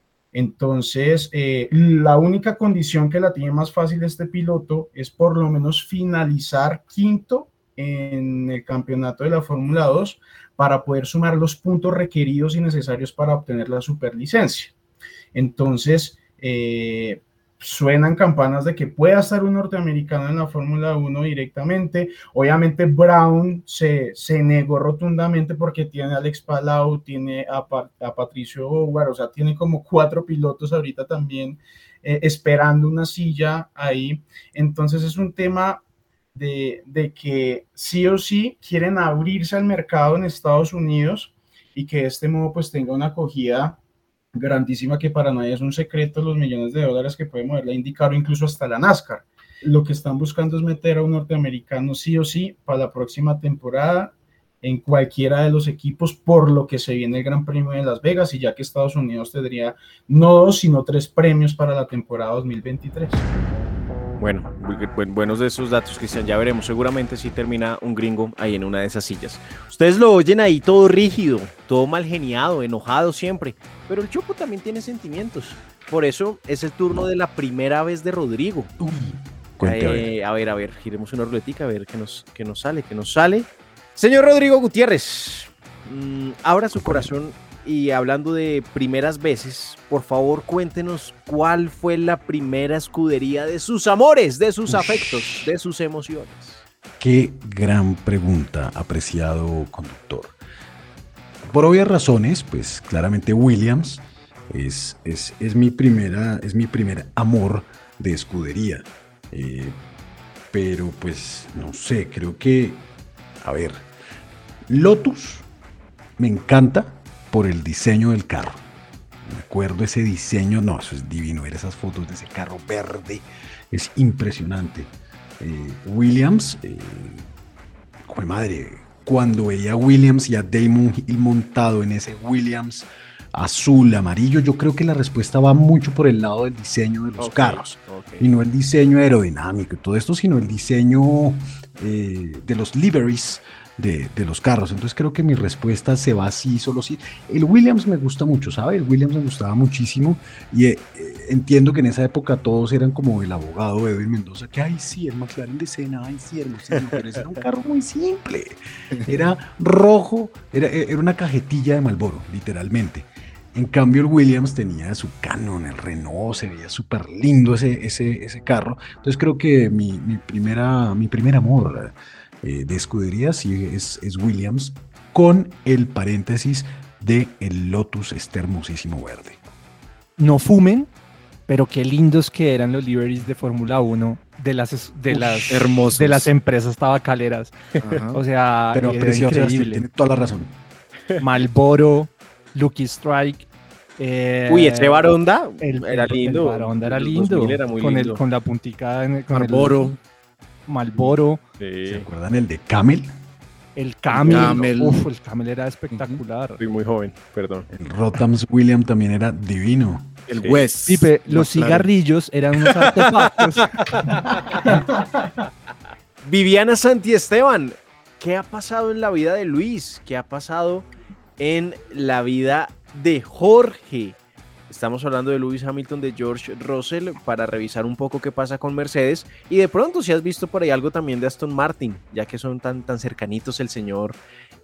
Entonces, eh, la única condición que la tiene más fácil este piloto es por lo menos finalizar quinto en el campeonato de la Fórmula dos para poder sumar los puntos requeridos y necesarios para obtener la superlicencia. Entonces, eh, suenan campanas de que pueda estar un norteamericano en la Fórmula uno directamente. Obviamente Brown se, se negó rotundamente porque tiene a Alex Palau, tiene a, pa, a Patricio Howard, o sea, tiene como cuatro pilotos ahorita también eh, esperando una silla ahí. Entonces es un tema De, de que sí o sí quieren abrirse al mercado en Estados Unidos y que de este modo pues tenga una acogida grandísima, que para nadie es un secreto los millones de dólares que puede mover la IndyCar o incluso hasta la NASCAR. Lo que están buscando es meter a un norteamericano sí o sí para la próxima temporada en cualquiera de los equipos, por lo que se viene el Gran Premio de Las Vegas, y ya que Estados Unidos tendría no dos sino tres premios para la temporada dos mil veintitrés. Bueno, buenos de esos datos, Cristian, ya veremos, seguramente sí termina un gringo ahí en una de esas sillas. Ustedes lo oyen ahí todo rígido, todo mal geniado, enojado siempre, pero el Chopo también tiene sentimientos, por eso es el turno de la primera vez de Rodrigo. Uy, eh, a ver, a ver, giremos una ruletica, a ver qué nos, qué nos sale, qué nos sale. Señor Rodrigo Gutiérrez, mmm, abra su corazón. Y hablando de primeras veces, por favor cuéntenos cuál fue la primera escudería de sus amores, de sus afectos, de sus emociones. Qué gran pregunta, apreciado conductor. Por obvias razones, pues claramente Williams es, es, es, mi, primera, es mi primer amor de escudería. Eh, pero pues no sé, creo que, a ver, Lotus me encanta por el diseño del carro. Me acuerdo ese diseño, no, eso es divino, ver esas fotos de ese carro verde, es impresionante. Eh, Williams, eh, ¡joder madre! Cuando veía a Williams y a Damon Hill montado en ese Williams azul, amarillo, yo creo que la respuesta va mucho por el lado del diseño de los okay, carros, okay. Y no el diseño aerodinámico y todo esto, sino el diseño eh, de los liveries De, de los carros. Entonces creo que mi respuesta se va así, solo sí. El Williams me gusta mucho, ¿sabe? El Williams me gustaba muchísimo y eh, entiendo que en esa época todos eran como el abogado Edwin Mendoza, que ay sí, el McLaren de Senna, ay sí, hermosísimo, pero ese era un carro muy simple, era rojo, era, era una cajetilla de Marlboro, literalmente. En cambio el Williams tenía su Canon, el Renault, se veía súper lindo ese, ese, ese carro. Entonces creo que mi, mi, primera, mi primer amor Eh, de escudería sí es, es Williams, con el paréntesis de el Lotus este hermosísimo verde. No fumen, pero qué lindos que eran los liveries de Fórmula uno de las, de, Uf, las, hermosos. de las empresas tabacaleras. Ajá. O sea, pero precioso, sí, tiene toda la razón. Marlboro, Lucky Strike. Eh, Uy, ese Baronda el, era lindo. El Baronda era lindo. Era muy con, lindo. El, con la puntica en el, con Marlboro. El, Marlboro. Sí. ¿Se acuerdan el de Camel? El Camel, Camel. uf, el Camel era espectacular. Fui muy joven, perdón. El Rotham's William también era divino. El Sí. West. Pipe, los Claro. cigarrillos eran unos artefactos. Viviana Santiesteban, ¿qué ha pasado en la vida de Luis? ¿Qué ha pasado en la vida de Jorge? Estamos hablando de Lewis Hamilton, de George Russell, para revisar un poco qué pasa con Mercedes. Y de pronto, si has visto por ahí algo también de Aston Martin, ya que son tan, tan cercanitos el señor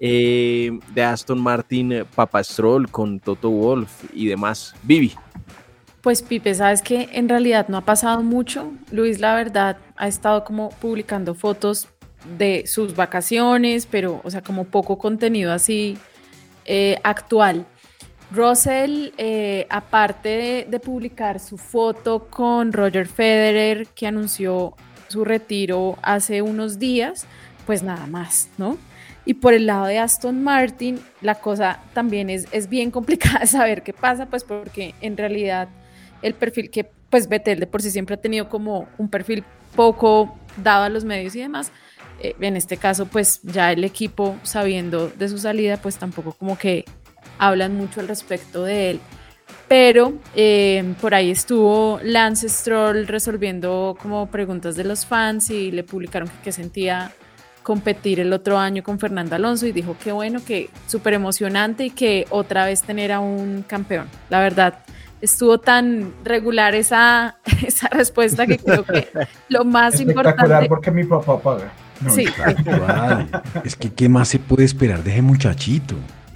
eh, de Aston Martin, eh, Papa Stroll, con Toto Wolff y demás. Vivi. Pues Pipe, sabes que en realidad no ha pasado mucho. Luis, la verdad, ha estado como publicando fotos de sus vacaciones, pero, o sea, como poco contenido así eh, actual. Russell, eh, aparte de, de publicar su foto con Roger Federer, que anunció su retiro hace unos días, pues nada más, ¿no? Y por el lado de Aston Martin, la cosa también es, es bien complicada de saber qué pasa, pues porque en realidad el perfil que, pues Vettel de por sí siempre ha tenido como un perfil poco dado a los medios y demás, eh, en este caso, pues ya el equipo, sabiendo de su salida, pues tampoco como que hablan mucho al respecto de él, pero eh, por ahí estuvo Lance Stroll resolviendo como preguntas de los fans y le publicaron que, que sentía competir el otro año con Fernando Alonso y dijo que bueno, que súper emocionante y que otra vez tener a un campeón. La verdad, estuvo tan regular esa, esa respuesta que creo que lo más Espectacular importante... porque mi papá paga. No, Sí, Igual. Es que, ¿qué más se puede esperar de ese muchachito?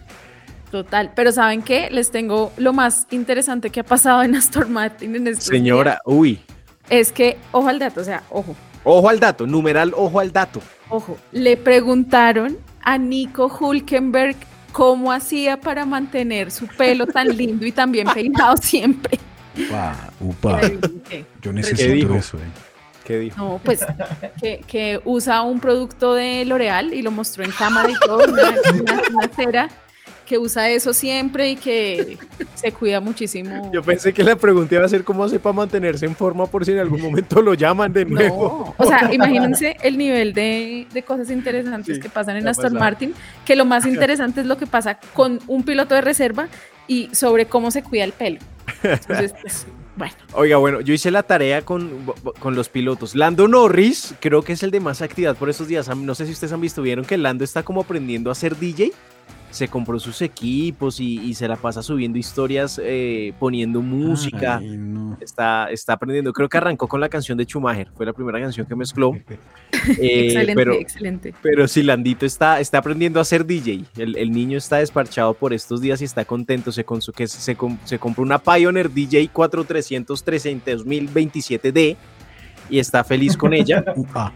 total, pero ¿saben qué? Les tengo lo más interesante que ha pasado en Aston Martin en estos Señora, días. uy. Es que, ojo al dato, o sea, ojo, Ojo al dato, numeral, ojo al dato. ojo. Le preguntaron a Nico Hülkenberg cómo hacía para mantener su pelo tan lindo y tan bien peinado siempre. Upa, upa. Y adivinen qué. Yo ¿Qué necesito dijo? eso, eh. ¿Qué dijo? No, pues que, que usa un producto de L'Oreal y lo mostró en cámara y todo, una, una, una cera que usa eso siempre y que se cuida muchísimo. Yo pensé que la pregunta iba a ser cómo hace para mantenerse en forma por si en algún momento lo llaman de nuevo. No, o sea, imagínense el nivel de, de cosas interesantes Sí, que pasan en ha Aston pasado. Martin, que lo más interesante es lo que pasa con un piloto de reserva y sobre cómo se cuida el pelo. Entonces, pues, bueno. Oiga, bueno, yo hice la tarea con, con los pilotos. Lando Norris, creo que es el de más actividad por estos días. No sé si ustedes han visto, vieron que Lando está como aprendiendo a ser D J. Se compró sus equipos y, y se la pasa subiendo historias, eh, poniendo música. Ay, no. Está, está aprendiendo. Creo que arrancó con la canción de Schumacher. Fue la primera canción que mezcló. Eh, Excelente, pero, excelente. Pero sí, Landito está, está aprendiendo a ser D J. El, el niño está desparchado por estos días y está contento. Se, con, que se, com- se compró una Pioneer D J cuatro trescientos trescientos mil veintisiete D y está feliz con ella. Upa.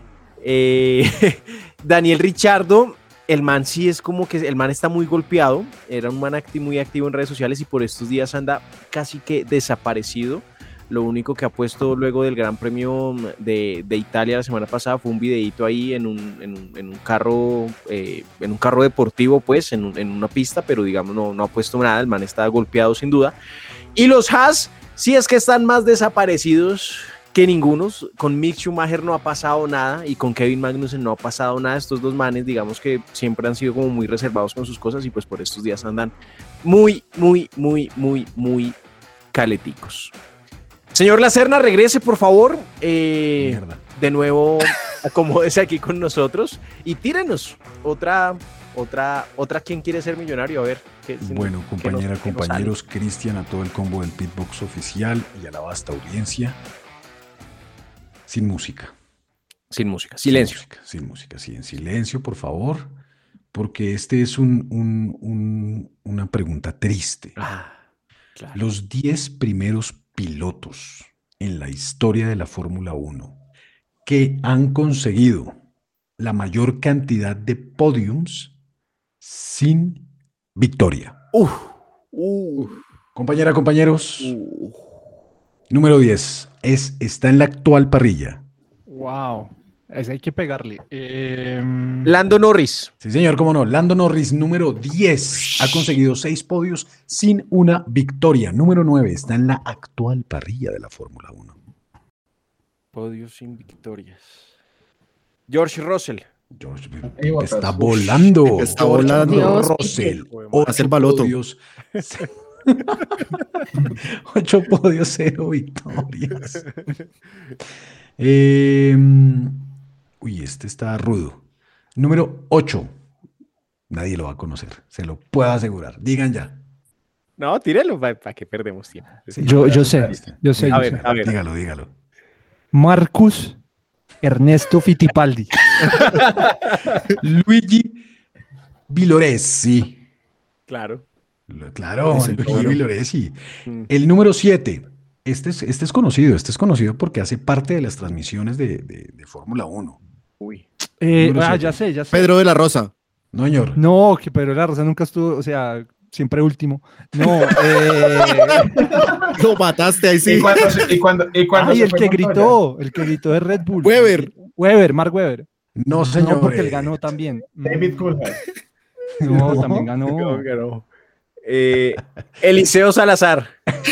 Eh, Daniel Richardo, el man sí es como que el man está muy golpeado. Era un man acti- muy activo en redes sociales y por estos días anda casi que desaparecido. Lo único que ha puesto luego del Gran Premio de, de Italia la semana pasada fue un videito ahí en un, en un, en un carro eh, en un carro deportivo, pues, en, un, en una pista, pero digamos no, no ha puesto nada, el man está golpeado sin duda. Y los Haas, sí es que están más desaparecidos que ningunos. Con Mick Schumacher no ha pasado nada y con Kevin Magnussen no ha pasado nada. Estos dos manes, digamos que siempre han sido como muy reservados con sus cosas y pues por estos días andan muy, muy, muy, muy, muy caleticos. Señor Lacerna, regrese, por favor. Eh, Mierda. de nuevo, acomódese aquí con nosotros y tírenos otra, otra, otra. ¿Quién quiere ser millonario? A ver. ¿qué- Bueno, qué nos- compañera, qué nos compañeros, Cristian, a todo el combo del Pitbox oficial y a la vasta audiencia. Sin música. sale? Sin música. Silencio. Sin música, sin música, sí, en silencio, por favor, porque este es un, un- un- una pregunta triste. Ah, claro. Los diez primeros pilotos en la historia de la Fórmula uno que han conseguido la mayor cantidad de podiums sin victoria. Uf. Uf. Compañera, compañeros, Uf. número diez es, está en la actual parrilla. Wow, ese hay que pegarle. Em, Lando Norris. Sí, señor, cómo no. Lando Norris, número diez, ha conseguido seis podios sin una victoria. Número nueve, está en la actual parrilla de la Fórmula uno. Podios sin victorias. George Russell. George, Ahí botas. está volando. Está volando. Dios. Russell. Hace el Ocho baloto. podios. Ocho podios, cero victorias. Eh, uy, este está rudo. Número ocho. Nadie lo va a conocer, se lo puedo asegurar. Digan ya. No, tíralo para que perdemos tiempo. Sí, Yo, yo sé, listo. yo sé. A yo ver, sé. a ver. Dígalo, dígalo. Marcus Ernesto Fittipaldi. Luigi Villoresi. Claro. Lo- Claro, Ese Luigi toro. Villoresi. Mm. El número siete. Este es, este es conocido, este es conocido porque hace parte de las transmisiones de, de- de Fórmula uno. Uy. Eh, Número ah, siete. ya sé, ya sé. Pedro de la Rosa. No, señor. No, que Pedro de la Rosa nunca estuvo, o sea, siempre último. No, eh, Lo mataste ahí Y sí. cuando se, y cuando, y cuando ay, se el fue que Montoya. gritó, el que gritó de Red Bull. Weber. Weber, Mark Weber. No, señor. No, porque él eh, ganó también. David Mm, Coulthard. No, No. también ganó. No, que no. Eh, Eliseo Salazar.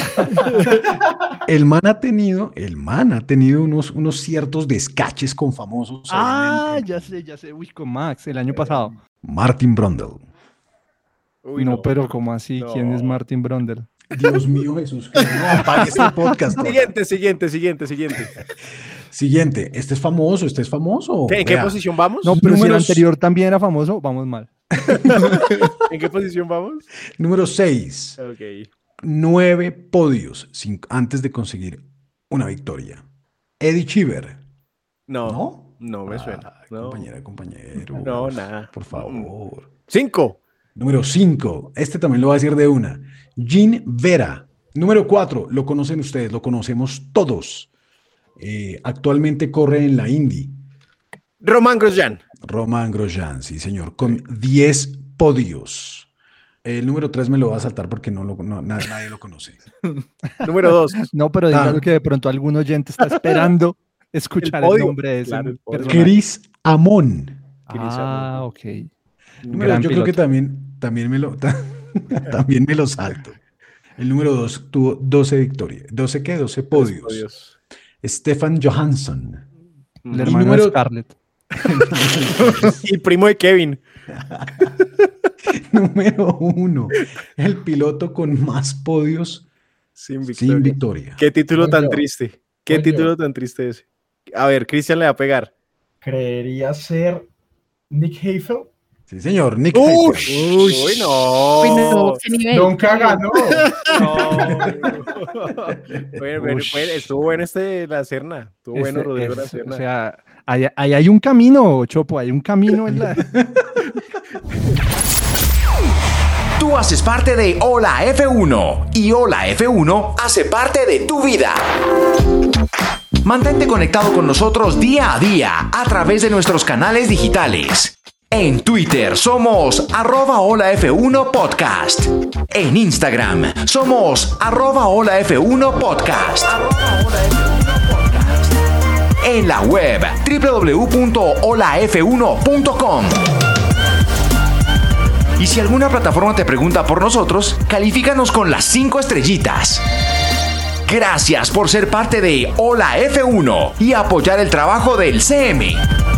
El man ha tenido, el man ha tenido unos, unos ciertos descaches con famosos. Ah, obviamente. ya sé, ya sé. Uy, con Max, el año pasado. Martin Brundle. Uy, no, pero ¿cómo así? ¿Quién es No. Martin Brundle? Dios mío, Jesús. Que no apague este podcast. Jorge. Siguiente, siguiente, siguiente, siguiente. Siguiente. Este es famoso, este es famoso. ¿Qué- ¿En qué Vea. posición vamos? No, pero si el Números- anterior también era famoso, vamos mal. ¿En qué posición vamos? Número seis. Ok. Nueve podios sin- antes de conseguir una victoria. Eddie Cheever. No, ¿No? no, me suena. Ay, No. Compañera, compañero. No, nada. Por favor. Cinco. Número cinco. Este también lo voy a decir de una. Gin Vera. Número cuatro. Lo conocen ustedes, lo conocemos todos. Eh, actualmente corre en la Indy. Román Grosjean. Romain Grosjean, sí, señor, con diez podios. El número tres me lo va a saltar porque no lo, no, na- nadie lo conoce. Número dos. No, pero dígalo Ah. que de pronto algún oyente está esperando escuchar el, podio. nombre de ese Claro, el podio. personaje. Chris Amon. Ah, ok. Número- Gran yo creo que piloto. también, también, me lo, también me lo salto. El número dos tuvo doce victorias. ¿doce qué? doce podios. Podios. Stefan Johansson. El Y hermano número- de Scarlett. Y primo de Kevin. Número uno. El piloto con más podios Sin victoria. sin victoria. Qué título Voy tan yo. triste. Qué Voy título yo. tan triste ese. A ver, Cristian le va a pegar. Creería ser Nick Heidfeld. Sí, señor. Nick Uy, Heidfeld. uy, no. Uy, no, qué nivel. Nunca qué nivel. ganó. No. Bueno, bueno, Ush. bueno, estuvo bueno este La Serna. Estuvo bueno Ese- Rodrigo La ese- Serna. o sea, ahí, ahí hay un camino, Chopo, hay un camino en la... Tú haces parte de Hola F uno y Hola F uno hace parte de tu vida. Mantente conectado con nosotros día a día a través de nuestros canales digitales. En Twitter somos arroba Hola F uno Podcast. En Instagram somos arroba Hola F uno Podcast. En la web doble u doble u doble u punto hola f uno punto com. Y si alguna plataforma te pregunta por nosotros, califícanos con las cinco estrellitas. Gracias por ser parte de Hola F uno y apoyar el trabajo del C M.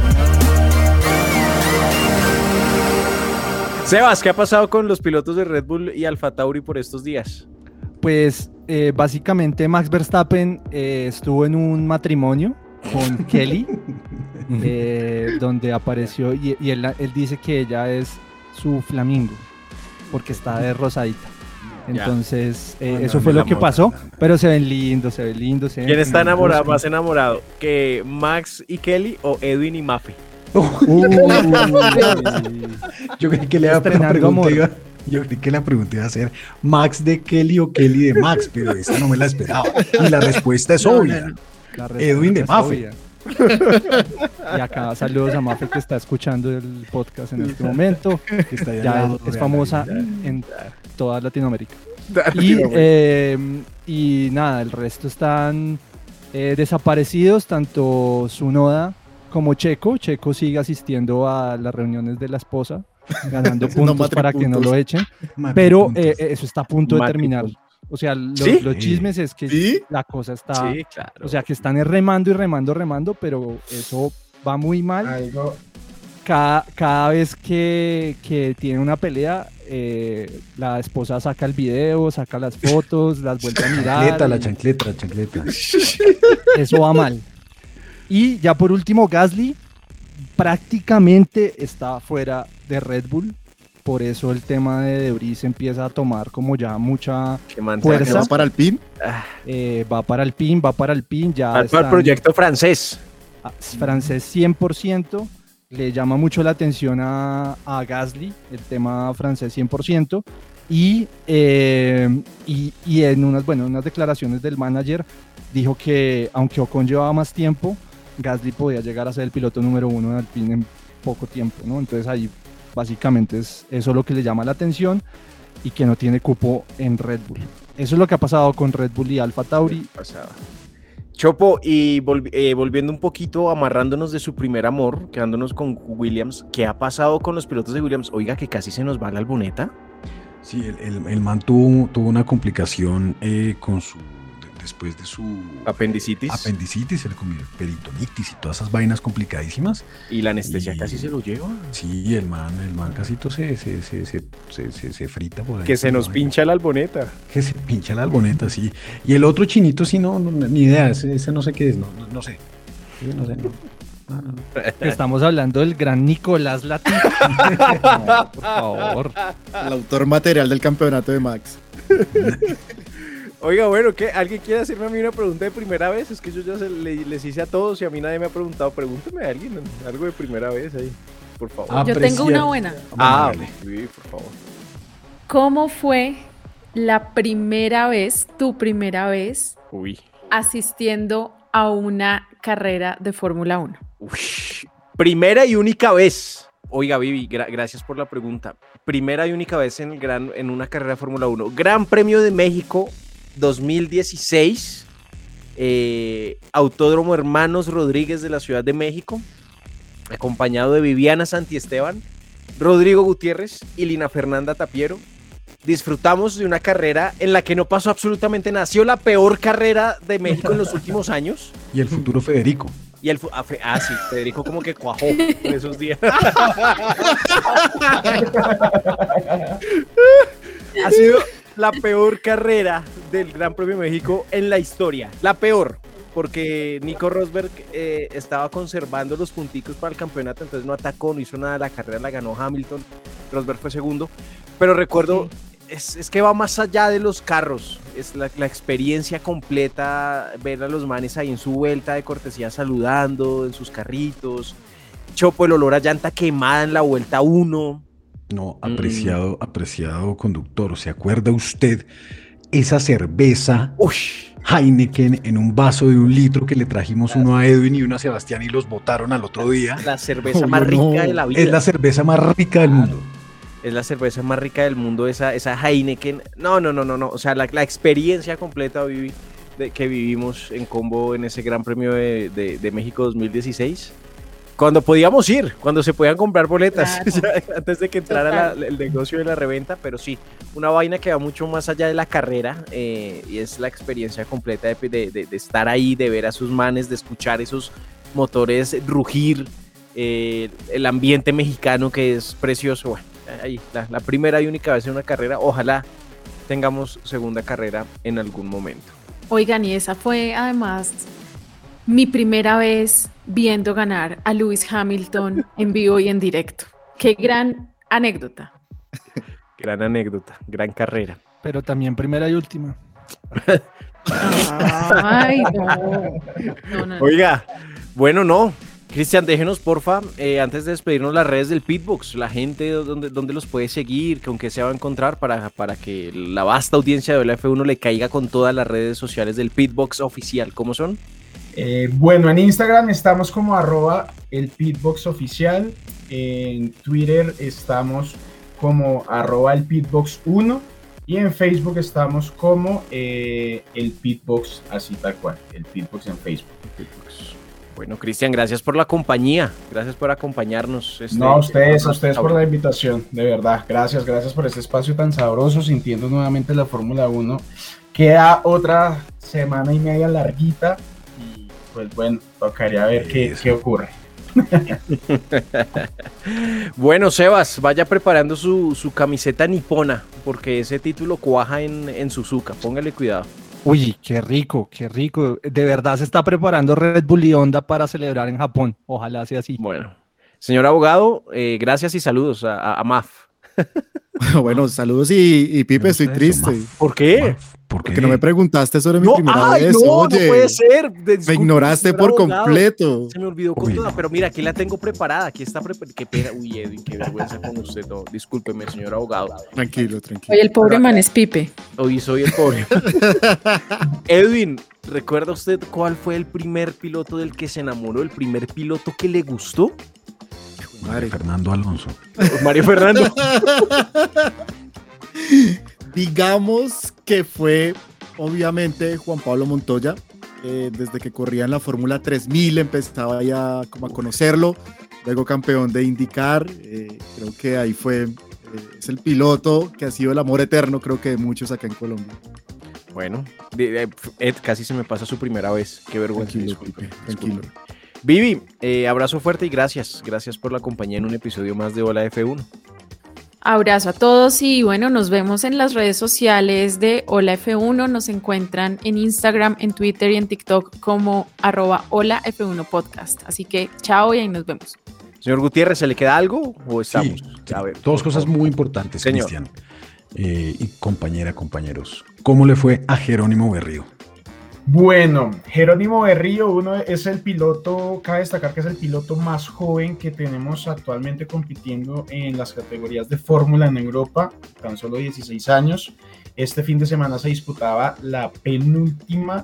Sebas, ¿qué ha pasado con los pilotos de Red Bull y Alfa Tauri por estos días? Pues eh, básicamente Max Verstappen eh, estuvo en un matrimonio con Kelly, eh, donde apareció y, y él, él dice que ella es su flamingo, porque está de rosadita. Ya. Entonces, eh, No, no, eso no, fue el lo que amor, pasó, no, no. pero se ven lindos, se ven lindos. se ven ¿Quién está que nos enamorado, buscan. más enamorado? ¿Que Max y Kelly o Edwin y Mafe? Uy, Yo creí que le iba a la Estrenando pregunta amor. iba- yo creí que la pregunta iba a ser Max de Kelly o Kelly de Max, pero esta no me la esperaba. Y la respuesta es obvia. La Edwin de respuesta es Mafe. obvia. Y acá saludos a Mafe que está escuchando el podcast en este momento. Que está ahí al Ya lado es, de es la famosa vida. en toda Latinoamérica. Y, eh, y nada, el resto están eh, desaparecidos, tanto Tsunoda como Checo. Checo sigue asistiendo a las reuniones de la esposa, ganando Haciendo puntos para que no matripuntos. lo echen. Mate Pero puntos. eh, eso está a punto de terminar. Matripuntos. O sea, lo- ¿Sí? los chismes es que ¿Sí? la cosa está... Sí, claro. O sea, que están remando y remando, remando, pero eso va muy mal. Algo, cada, cada vez que, que tiene una pelea, eh, la esposa saca el video, saca las fotos, las vuelve a mirar. Chancleta, la chancleta, la chancleta. Eso va mal. Y ya por último, Gasly prácticamente está fuera de Red Bull. Por eso el tema de De Vries empieza a tomar como ya mucha fuerza. ¿Va para Alpine? Eh, va para Alpine, va para Alpine. Ya va para el proyecto francés. Francés cien por ciento. Le llama mucho la atención a, a Gasly, el tema francés cien por ciento. Y, eh, y, y en unas, bueno, unas declaraciones del manager dijo que aunque Ocon llevaba más tiempo, Gasly podía llegar a ser el piloto número uno de Alpine en poco tiempo, ¿no? Entonces ahí básicamente es eso lo que le llama la atención y que no tiene cupo en Red Bull. Eso es lo que ha pasado con Red Bull y Alfa Tauri. Chopo, y volvi- eh, volviendo un poquito, amarrándonos de su primer amor, quedándonos con Williams, ¿qué ha pasado con los pilotos de Williams? Oiga, que casi se nos va la Alboneta. Sí, el, el, el man tuvo, tuvo una complicación eh, con su... después de su apendicitis, apendicitis, el peritonitis y todas esas vainas complicadísimas. Y la anestesia y, casi se lo lleva. Sí, el man, el man casito se, se, se, se, se, se, se frita por ahí. Que se nos pincha la alboneta. Que se pincha la alboneta, sí. Y el otro chinito, sí, no, no ni idea, ese, ese no sé qué es, no, no, no sé. Yo no sé, no. No, no, no. Estamos hablando del gran Nicolás Latifi. No, por favor. El autor material del campeonato de Max. Oiga, bueno, ¿qué? ¿Alguien quiere hacerme a mí una pregunta de primera vez? Es que yo ya se, le, les hice a todos y a mí nadie me ha preguntado. Pregúnteme a alguien algo de primera vez ahí, por favor. Yo Apreciar. tengo una buena. Ah, sí, por favor. ¿Cómo fue la primera vez, tu primera vez, Uy. asistiendo a una carrera de Fórmula uno? Uy. Primera y única vez. Oiga, Vivi, gra- gracias por la pregunta. Primera y única vez en, el gran, en una carrera de Fórmula uno. Gran Premio de México dos mil dieciséis, eh, Autódromo Hermanos Rodríguez de la Ciudad de México, acompañado de Viviana Santiesteban, Rodrigo Gutiérrez y Lina Fernanda Tapiero. Disfrutamos de una carrera en la que no pasó absolutamente nada. Ha sido la peor carrera de México en los últimos años. Y el futuro Federico. Y el fu- ah, fe- ah, sí, Federico como que cuajó en esos días. Ha sido la peor carrera del Gran Premio de México en la historia. La peor, porque Nico Rosberg eh, estaba conservando los punticos para el campeonato, entonces no atacó, no hizo nada. La carrera la ganó Hamilton, Rosberg fue segundo. Pero recuerdo, es, es que va más allá de los carros. Es la, la experiencia completa, ver a los manes ahí en su vuelta de cortesía saludando, en sus carritos. Chopo, el olor a llanta quemada en la vuelta uno. No, apreciado, mm. apreciado conductor, ¿se acuerda usted esa cerveza Uy. Heineken en un vaso de un litro que le trajimos uno a Edwin y uno a Sebastián y los botaron al otro día? La cerveza oh, más rica no. de la vida. Es la cerveza más rica del mundo. Es la cerveza más rica del mundo, esa, esa Heineken. No, no, no, no, no. O sea, la, la experiencia completa Vivi, de, que vivimos en combo en ese Gran Premio de, de, de México dos mil dieciséis. Cuando podíamos ir, cuando se podían comprar boletas, claro. Antes de que entrara la, el negocio de la reventa, pero sí, una vaina que va mucho más allá de la carrera eh, y es la experiencia completa de, de, de, de estar ahí, de ver a sus manes, de escuchar esos motores rugir, eh, el ambiente mexicano que es precioso. Bueno, ahí, la, la primera y única vez en una carrera, ojalá tengamos segunda carrera en algún momento. Oigan, y esa fue además mi primera vez viendo ganar a Lewis Hamilton en vivo y en directo. Qué gran anécdota. Gran anécdota, gran carrera. Pero también primera y última. Ay, no. No, no. Oiga, bueno, no. Cristian, déjenos, porfa, eh, antes de despedirnos, las redes del Pitbox, la gente donde, donde los puede seguir, con qué se va a encontrar para, para que la vasta audiencia de la F uno le caiga con todas las redes sociales del Pitbox oficial. ¿Cómo son? Eh, bueno, en Instagram estamos como arroba el Pitbox oficial, en Twitter estamos como arroba el Pitbox uno y en Facebook estamos como eh, el Pitbox, así tal cual, el Pitbox en Facebook. Pitbox. Bueno, Cristian, gracias por la compañía, gracias por acompañarnos. Este, no, a ustedes, a ustedes por la invitación, de verdad, gracias, gracias por este espacio tan sabroso, sintiendo nuevamente la Fórmula uno. Queda otra semana y media larguita. Pues bueno, tocaría ver qué, qué ocurre. Bueno, Sebas, vaya preparando su, su camiseta nipona, porque ese título cuaja en, en Suzuka, póngale cuidado. Uy, qué rico, qué rico. De verdad se está preparando Red Bull y Honda para celebrar en Japón. Ojalá sea así. Bueno, señor abogado, eh, gracias y saludos a, a, a M A F. Bueno, saludos y, y Pipe, estoy triste. ¿Por qué? ¿Por qué? Porque no me preguntaste sobre mi No, primera ay, vez. no, Oye, no puede ser. me Disculpe, ignoraste señor por abogado. completo. Se me olvidó con Uy, toda, no. pero mira, aquí la tengo preparada. Aquí está preparada. Qué pena. Uy, Edwin, qué vergüenza con usted. No, discúlpeme, señor abogado. Tranquilo, tranquilo. Hoy el pobre man es Pipe. Hoy soy el pobre. Edwin, ¿recuerda usted cuál fue el primer piloto del que se enamoró? ¿El primer piloto que le gustó? Madre, Fernando Alonso. Mario Fernando. Digamos que fue, obviamente, Juan Pablo Montoya. Eh, desde que corría en la Fórmula tres mil empezaba ya como a conocerlo. Luego campeón de IndyCar. Eh, creo que ahí fue. Eh, es el piloto que ha sido el amor eterno, creo que de muchos acá en Colombia. Bueno, de- de- Ed, casi se me pasa su primera vez. Qué vergüenza. Tranquilo, Disculpe, Pipe, disculpe. tranquilo. Vivi, eh, abrazo fuerte y gracias. Gracias por la compañía en un episodio más de Hola F uno. Abrazo a todos y bueno, nos vemos en las redes sociales de Hola F uno. Nos encuentran en Instagram, en Twitter y en TikTok como arroba Hola F uno Podcast. Así que chao y ahí nos vemos. Señor Gutiérrez, ¿se le queda algo o estamos? Sí, A ver, dos por cosas favor. muy importantes, Señor. Cristian. Eh, y compañera, compañeros. ¿Cómo le fue a Jerónimo Berrío? Bueno, Jerónimo Berrío, uno es el piloto, cabe destacar que es el piloto más joven que tenemos actualmente compitiendo en las categorías de Fórmula en Europa, tan solo dieciséis años. Este fin de semana se disputaba la penúltima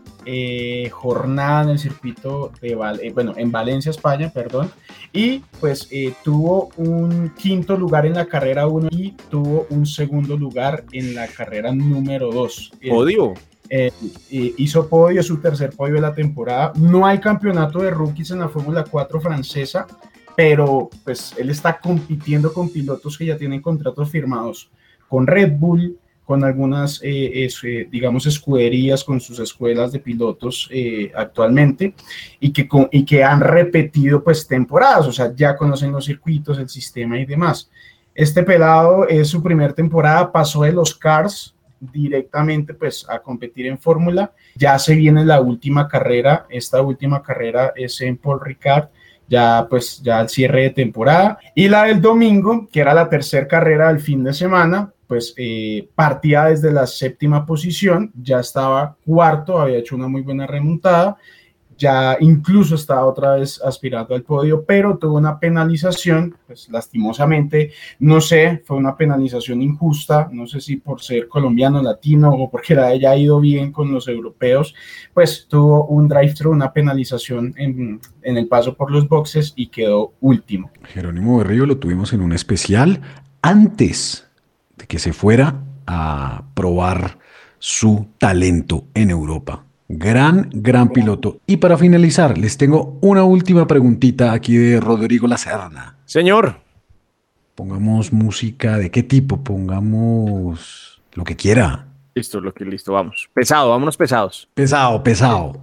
eh, jornada en el circuito de Val- eh, bueno, en Valencia, España, perdón, y pues eh, tuvo un quinto lugar en la carrera uno y tuvo un segundo lugar en la carrera número dos. Podio. Eh, eh, hizo podio, su tercer podio de la temporada. No hay campeonato de rookies en la Fórmula cuatro francesa, pero pues él está compitiendo con pilotos que ya tienen contratos firmados con Red Bull, con algunas, eh, es, eh, digamos, escuderías, con sus escuelas de pilotos eh, actualmente, y que, con, y que han repetido pues temporadas, o sea, ya conocen los circuitos, el sistema y demás. Este pelado es su primer temporada, pasó de los Cars directamente pues a competir en Fórmula. Ya se viene la última carrera, esta última carrera es en Paul Ricard, ya pues ya el cierre de temporada, y la del domingo, que era la tercera carrera del fin de semana, pues eh, partía desde la séptima posición, ya estaba cuarto, había hecho una muy buena remontada, ya incluso estaba otra vez aspirando al podio, pero tuvo una penalización, pues lastimosamente, no sé, fue una penalización injusta, no sé si por ser colombiano, latino o porque la haya ido bien con los europeos, pues tuvo un drive-thru, una penalización en, en el paso por los boxes y quedó último. Jerónimo Berrío lo tuvimos en un especial antes de que se fuera a probar su talento en Europa. Gran, gran piloto. Y para finalizar, les tengo una última preguntita aquí de Rodrigo Lacerna. Señor. Pongamos música de qué tipo, pongamos lo que quiera. Listo, lo que listo, vamos. Pesado, vámonos pesados. Pesado, pesado.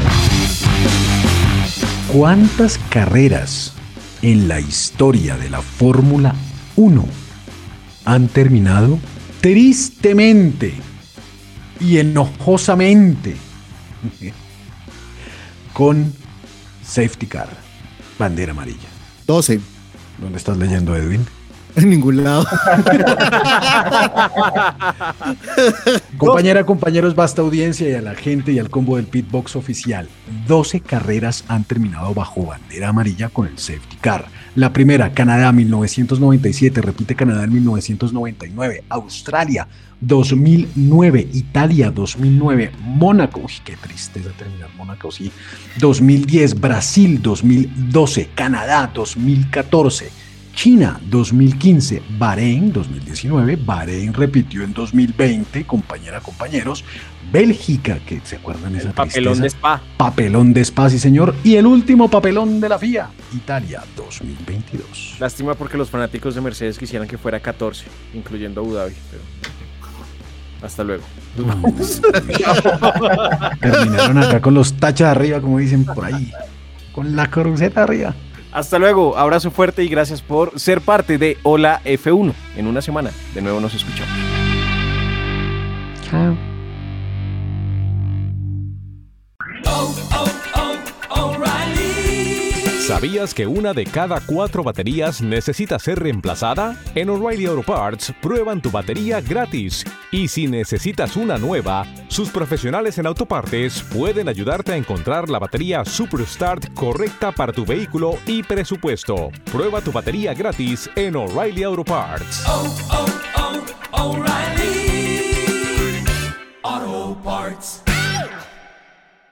¿Cuántas carreras en la historia de la Fórmula uno han terminado tristemente y enojosamente con safety car, bandera amarilla? doce. ¿Dónde estás leyendo, Edwin? En ningún lado. Compañera, compañeros, vasta audiencia y a la gente y al combo del Pitbox oficial. doce carreras han terminado bajo bandera amarilla con el safety car. La primera, Canadá mil novecientos noventa y siete, repite Canadá en mil novecientos noventa y nueve, Australia dos mil nueve, Italia dos mil nueve, Mónaco, uy, qué tristeza terminar Mónaco, sí, dos mil diez, Brasil dos mil doce, Canadá dos mil catorce, China dos mil quince, Bahrein dos mil diecinueve, Bahrein repitió en dos mil veinte, compañera, compañeros, Bélgica, que se acuerdan de esa Papelón tristeza? de Spa. Papelón de Spa, sí señor, y el último papelón de la F I A, Italia dos mil veintidós. Lástima porque los fanáticos de Mercedes quisieran que fuera catorce, incluyendo Abu Dhabi, pero hasta luego. Terminaron acá con los tachas arriba, como dicen por ahí, con la cruceta arriba. Hasta luego, abrazo fuerte y gracias por ser parte de Hola F uno. En una semana, de nuevo nos escuchamos. Chao. ¿Sabías que una de cada cuatro baterías necesita ser reemplazada? En O'Reilly Auto Parts prueban tu batería gratis. Y si necesitas una nueva, sus profesionales en autopartes pueden ayudarte a encontrar la batería Superstart correcta para tu vehículo y presupuesto. Prueba tu batería gratis en O'Reilly Auto Parts. Oh, oh, oh, O'Reilly Auto Parts.